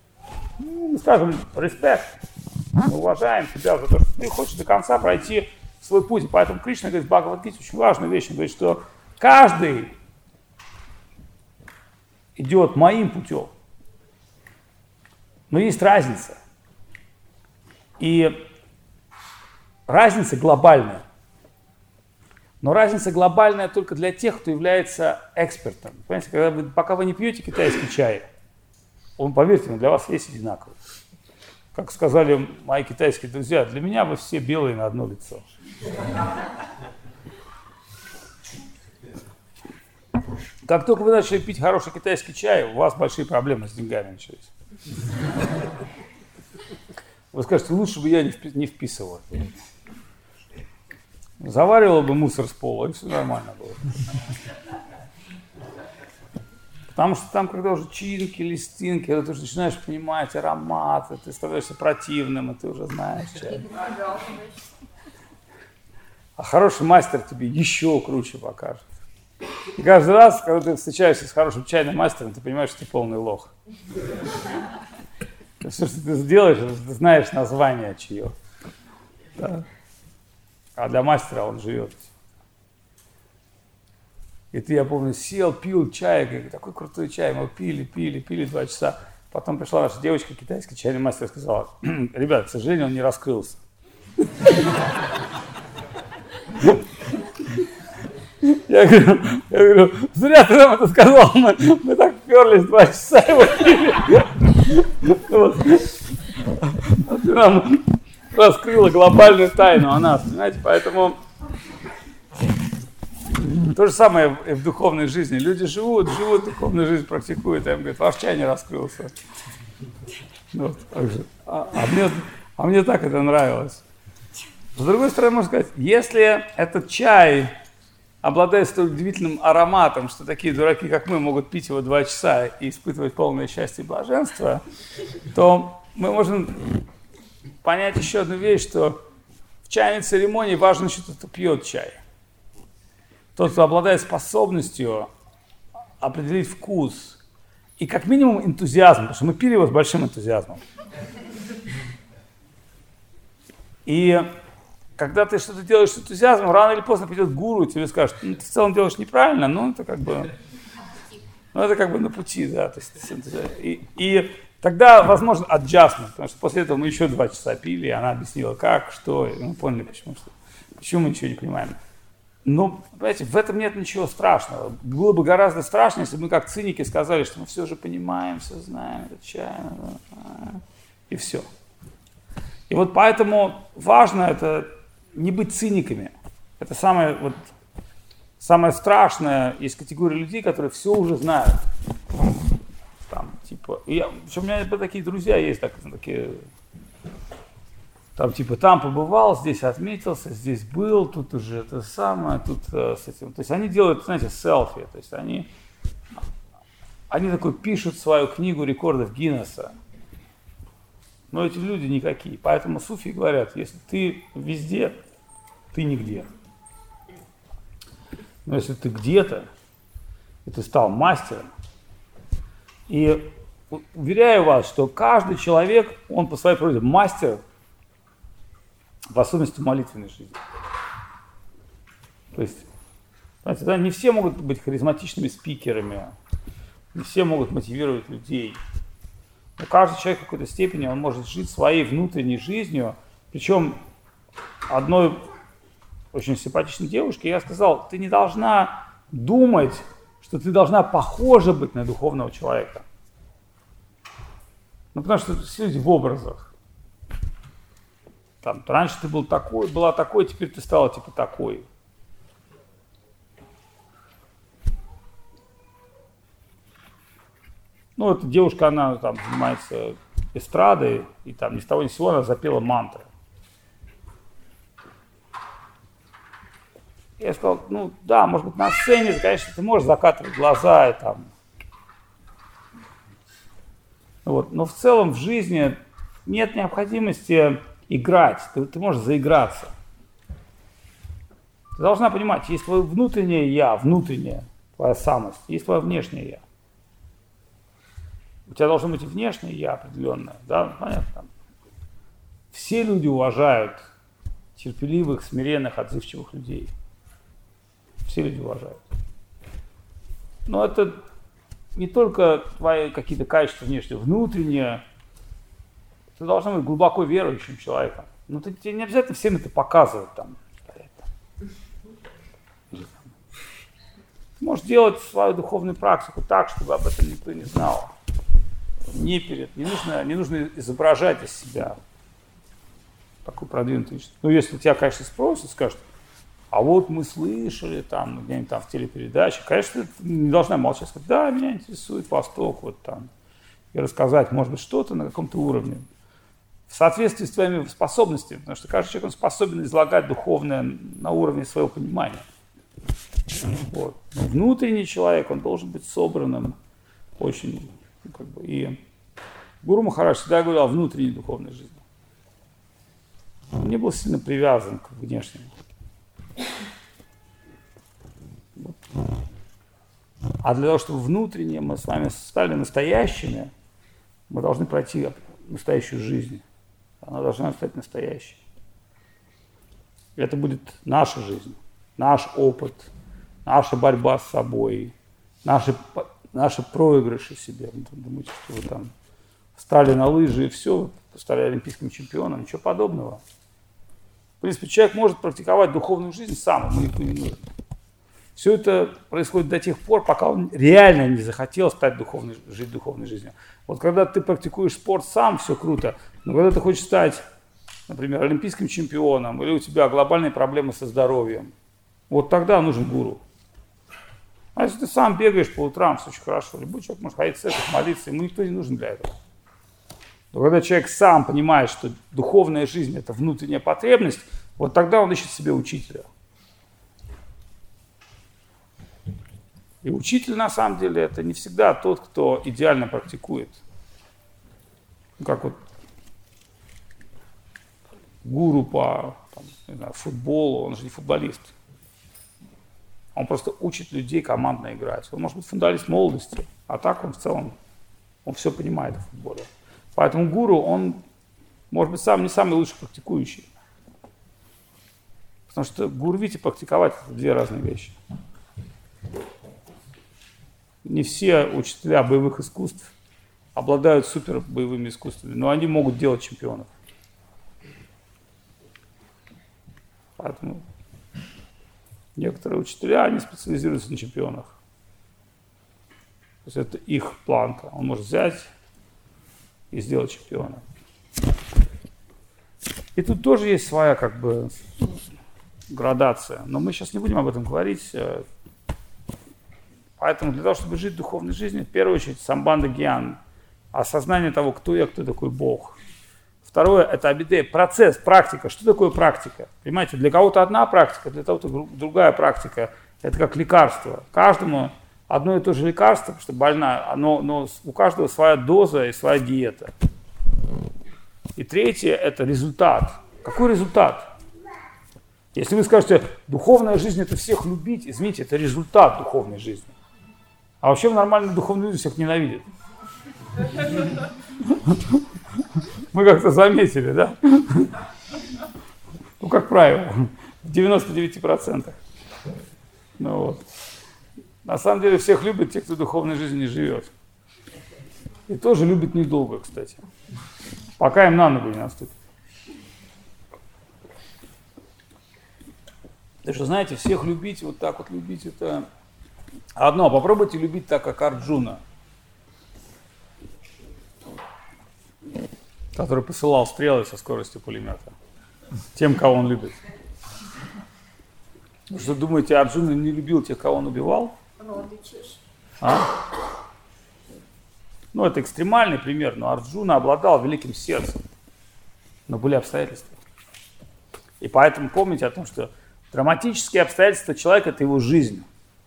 Ну, мы скажем, респект. Мы уважаем тебя за то, что ты хочешь до конца пройти свой путь. Поэтому Кришна говорит в Бхагавад-гите очень важную вещь. Он говорит, что каждый идет моим путем. Но есть разница. И разница глобальная. Но разница глобальная только для тех, кто является экспертом. Понимаете, пока вы не пьете китайский чай, он, поверьте, для вас весь одинаковый. Как сказали мои китайские друзья, для меня вы все белые на одно лицо. Как только вы начали пить хороший китайский чай, у вас большие проблемы с деньгами начались. Вы скажете, лучше бы я не вписывал. Заваривал бы мусор с пола, и все нормально было. Потому что там, когда уже чинки, листинки, ты уже начинаешь понимать ароматы, ты становишься противным, и ты уже знаешь чай. А хороший мастер тебе еще круче покажет. И каждый раз, когда ты встречаешься с хорошим чайным мастером, ты понимаешь, что ты полный лох. Все, что ты сделаешь, ты знаешь название чье. Да. А для мастера он живет. И ты, я помню, сел, пил чай, говорит, такой крутой чай, мы пили 2 часа. Потом пришла наша девочка, китайский чайный мастер, и сказала, ребят, к сожалению, он не раскрылся. Я говорю, зря ты нам это сказал, мы так перлись 2 часа его пили. А ты нам раскрыла глобальную тайну о нас, понимаете, поэтому то же самое и в духовной жизни. Люди живут, духовную жизнь практикуют, а им говорят, ваш чай не раскрылся. Вот, а мне так это нравилось. С другой стороны, можно сказать, если этот чай обладает столь удивительным ароматом, что такие дураки, как мы, могут пить его 2 часа и испытывать полное счастье и блаженство, то мы можем понять еще одну вещь, что в чайной церемонии важно еще тот, кто пьет чай. Тот, кто обладает способностью определить вкус и как минимум энтузиазм, потому что мы пили его с большим энтузиазмом. И когда ты что-то делаешь с энтузиазмом, рано или поздно придет гуру и тебе скажет, ну, ты в целом делаешь неправильно, но это как бы на пути, да. То есть, и тогда возможен adjustment, потому что после этого мы еще 2 часа пили, и она объяснила, как, что, и мы поняли, почему мы ничего не понимаем. Но, понимаете, в этом нет ничего страшного. Было бы гораздо страшнее, если бы мы как циники сказали, что мы все же понимаем, все знаем, это чай, и все. И вот поэтому важно это не быть циниками. Это самое страшное из категории людей, которые все уже знают. Там, типа, у меня такие друзья есть, такие, там, типа, там побывал, здесь отметился, здесь был, тут уже это самое, тут с этим. То есть они делают, знаете, селфи. То есть они такой пишут свою книгу рекордов Гиннесса. Но эти люди никакие. Поэтому суфии говорят, если ты везде, ты нигде. Но если ты где-то, и ты стал мастером, и уверяю вас, что каждый человек, он по своей природе мастер, в особенности в молитвенной жизни. То есть, знаете, да, не все могут быть харизматичными спикерами, не все могут мотивировать людей. Но каждый человек в какой-то степени, он может жить своей внутренней жизнью. Причем одной очень симпатичной девушке я сказал, ты не должна думать, что ты должна похожа быть на духовного человека. Ну, потому что все люди в образах. Там, раньше ты был такой, была такой, теперь ты стала типа такой. Ну, эта девушка, она там занимается эстрадой, и там ни с того ни с сего она запела мантры. Я сказал, ну да, может быть, на сцене, конечно, ты можешь закатывать глаза и там. Вот. Но в целом в жизни нет необходимости играть, ты можешь заиграться. Ты должна понимать, есть твое внутреннее я, внутренняя твоя самость, есть твое внешнее я. У тебя должно быть и внешнее я определенное, да, понятно. Все люди уважают терпеливых, смиренных, отзывчивых людей. Все люди уважают. Но это не только твои какие-то качества внешние, внутренние. Ты должен быть глубоко верующим человеком. Но тебе не обязательно всем это показывать там. Ты можешь делать свою духовную практику так, чтобы об этом никто не знал. Не нужно изображать из себя такую продвинутую личность. Ну, если тебя, конечно, спросят, скажут, а вот мы слышали там, где-нибудь там в телепередаче, конечно, ты не должна молчать, сказать, да, меня интересует Восток, вот там, и рассказать, может быть, что-то на каком-то уровне, в соответствии с твоими способностями, потому что каждый человек, он способен излагать духовное на уровне своего понимания. Вот. Но внутренний человек, он должен быть собранным, очень, и Гуру Махарадж всегда говорил о внутренней духовной жизни. Он не был сильно привязан к внешнему. Вот. А для того, чтобы внутренне мы с вами стали настоящими, мы должны пройти настоящую жизнь. Она должна стать настоящей. И это будет наша жизнь, наш опыт, наша борьба с собой, наши проигрыши в себе. Вы думаете, что вы там встали на лыжи и все, стали олимпийским чемпионом, ничего подобного. В принципе, человек может практиковать духовную жизнь сам, ему никто не нужен. Все это происходит до тех пор, пока он реально не захотел жить духовной жизнью. Вот когда ты практикуешь спорт сам, все круто, но когда ты хочешь стать, например, олимпийским чемпионом, или у тебя глобальные проблемы со здоровьем, вот тогда нужен гуру. А если ты сам бегаешь по утрам, все очень хорошо, любой человек может ходить в церковь, молиться, ему никто не нужен для этого. Но когда человек сам понимает, что духовная жизнь – это внутренняя потребность, вот тогда он ищет себе учителя. И учитель, на самом деле, это не всегда тот, кто идеально практикует. Как вот гуру по футболу, он же не футболист. Он просто учит людей командно играть. Он может быть футболист молодости, а так он в целом, он все понимает в футболе. Поэтому гуру, он, может быть, сам не самый лучший практикующий. Потому что гурвить и практиковать – это две разные вещи. Не все учителя боевых искусств обладают супер боевыми искусствами, но они могут делать чемпионов. Поэтому некоторые учителя, они специализируются на чемпионах. То есть это их планка. Он может взять и сделать чемпиона. И тут тоже есть своя градация. Но мы сейчас не будем об этом говорить. Поэтому для того, чтобы жить духовной жизнью, в первую очередь, самбанда гьян, осознание того, кто я, кто такой Бог. Второе – это абидея, процесс, практика. Что такое практика? Понимаете, для кого-то одна практика, для кого-то другая практика. Это как лекарство. Каждому одно и то же лекарство, потому что больная, но у каждого своя доза и своя диета. И третье – это результат. Какой результат? Если вы скажете, духовная жизнь – это всех любить, извините, это результат духовной жизни. А вообще в нормальной духовной жизни всех ненавидят. Мы как-то заметили, да? Ну, как правило, в 99%. Ну, вот. На самом деле всех любят те, кто духовной жизнью не живет. И тоже любят недолго, кстати. Пока им на ногу не наступит. Потому что, знаете, всех любить, вот так вот любить, это одно. Попробуйте любить так, как Арджуна, который посылал стрелы со скоростью пулемета тем, кого он любит. Вы что, думаете, Арджуна не любил тех, кого он убивал? А? Ну, это экстремальный пример, но Арджуна обладал великим сердцем. Но были обстоятельства. И поэтому помните о том, что драматические обстоятельства человека – это его жизнь.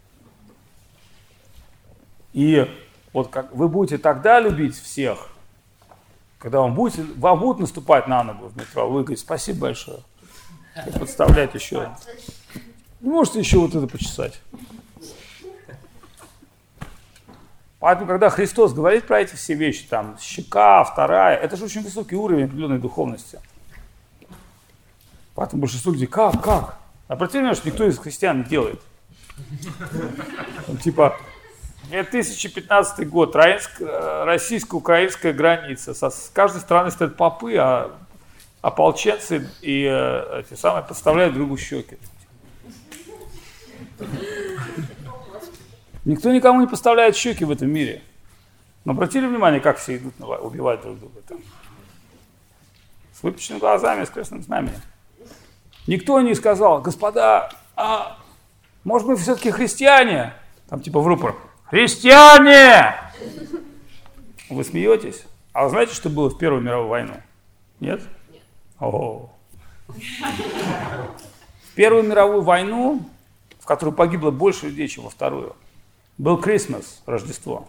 И вот как вы будете тогда любить всех, когда вам будут наступать на ногу в метро, вы говорите, спасибо большое. И подставлять еще. Вы можете еще вот это почесать. Поэтому, когда Христос говорит про эти все вещи, там, щека, вторая, это же очень высокий уровень определенной духовности. Поэтому большинство людей, как? Обратите внимание, что никто из христиан не делает. Типа, 2015 год, российско-украинская граница. С каждой стороны стоят попы, а ополченцы и эти самые подставляют другу щеки. Никто никому не поставляет щеки в этом мире. Но обратили внимание, как все идут убивать друг друга там. С выпущенными глазами, с крестным знаменем. Никто не сказал, господа, а может мы все-таки христиане? Там типа в рупор. Христиане! Вы смеетесь? А вы знаете, что было в Первую мировую войну? Нет? Нет. О. В Первую мировую войну, в которой погибло больше людей, чем во Вторую, был Крисмас, Рождество.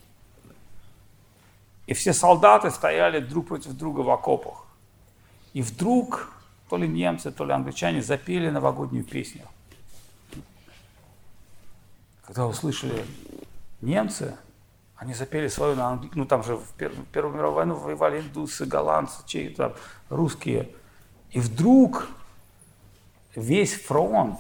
И все солдаты стояли друг против друга в окопах. И вдруг то ли немцы, то ли англичане запели новогоднюю песню. Когда услышали немцы, они запели свою на английском. Ну там же в Первую мировую войну воевали индусы, голландцы, чьи-то русские. И вдруг весь фронт,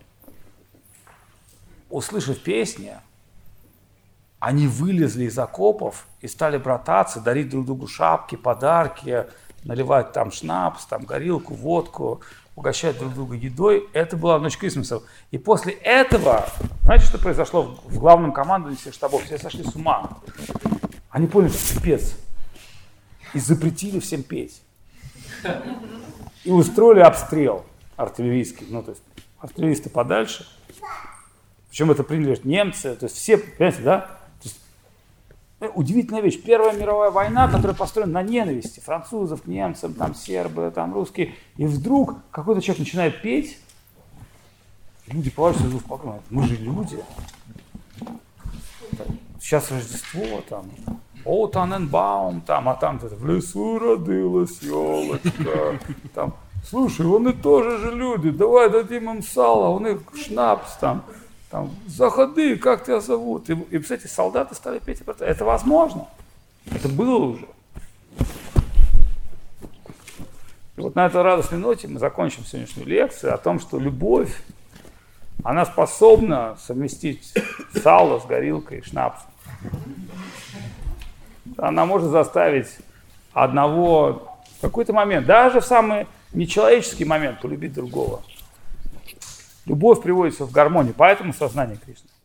услышав песни, они вылезли из окопов и стали брататься, дарить друг другу шапки, подарки, наливать там шнапс, там горилку, водку, угощать друг друга едой. Это была ночь Крисмаса. И после этого, знаете, что произошло в главном командовании всех штабов? Все сошли с ума. Они поняли, что пипец. И запретили всем петь. И устроили обстрел артиллерийский. Ну, то есть артиллеристы подальше. Причем это приняли немцы. То есть все, понимаете, да? Удивительная вещь. Первая мировая война, которая построена на ненависти французов к немцам, там сербы, там русские. И вдруг какой-то человек начинает петь, и люди поворачиваются в поклон. Мы же люди. Сейчас Рождество, там, О Таненбаум, там, а там в лесу родилась елочка. Там, слушай, они тоже же люди, давай дадим им сало, у них шнапс там. Там, заходи, как тебя зовут? И, кстати, солдаты стали петь. Это возможно. Это было уже. И вот на этой радостной ноте мы закончим сегодняшнюю лекцию о том, что любовь, она способна совместить сало с горилкой и шнапсом. Она может заставить одного в какой-то момент, даже в самый нечеловеческий момент, полюбить другого. Любовь приводит все в гармонию, поэтому сознание Кришны.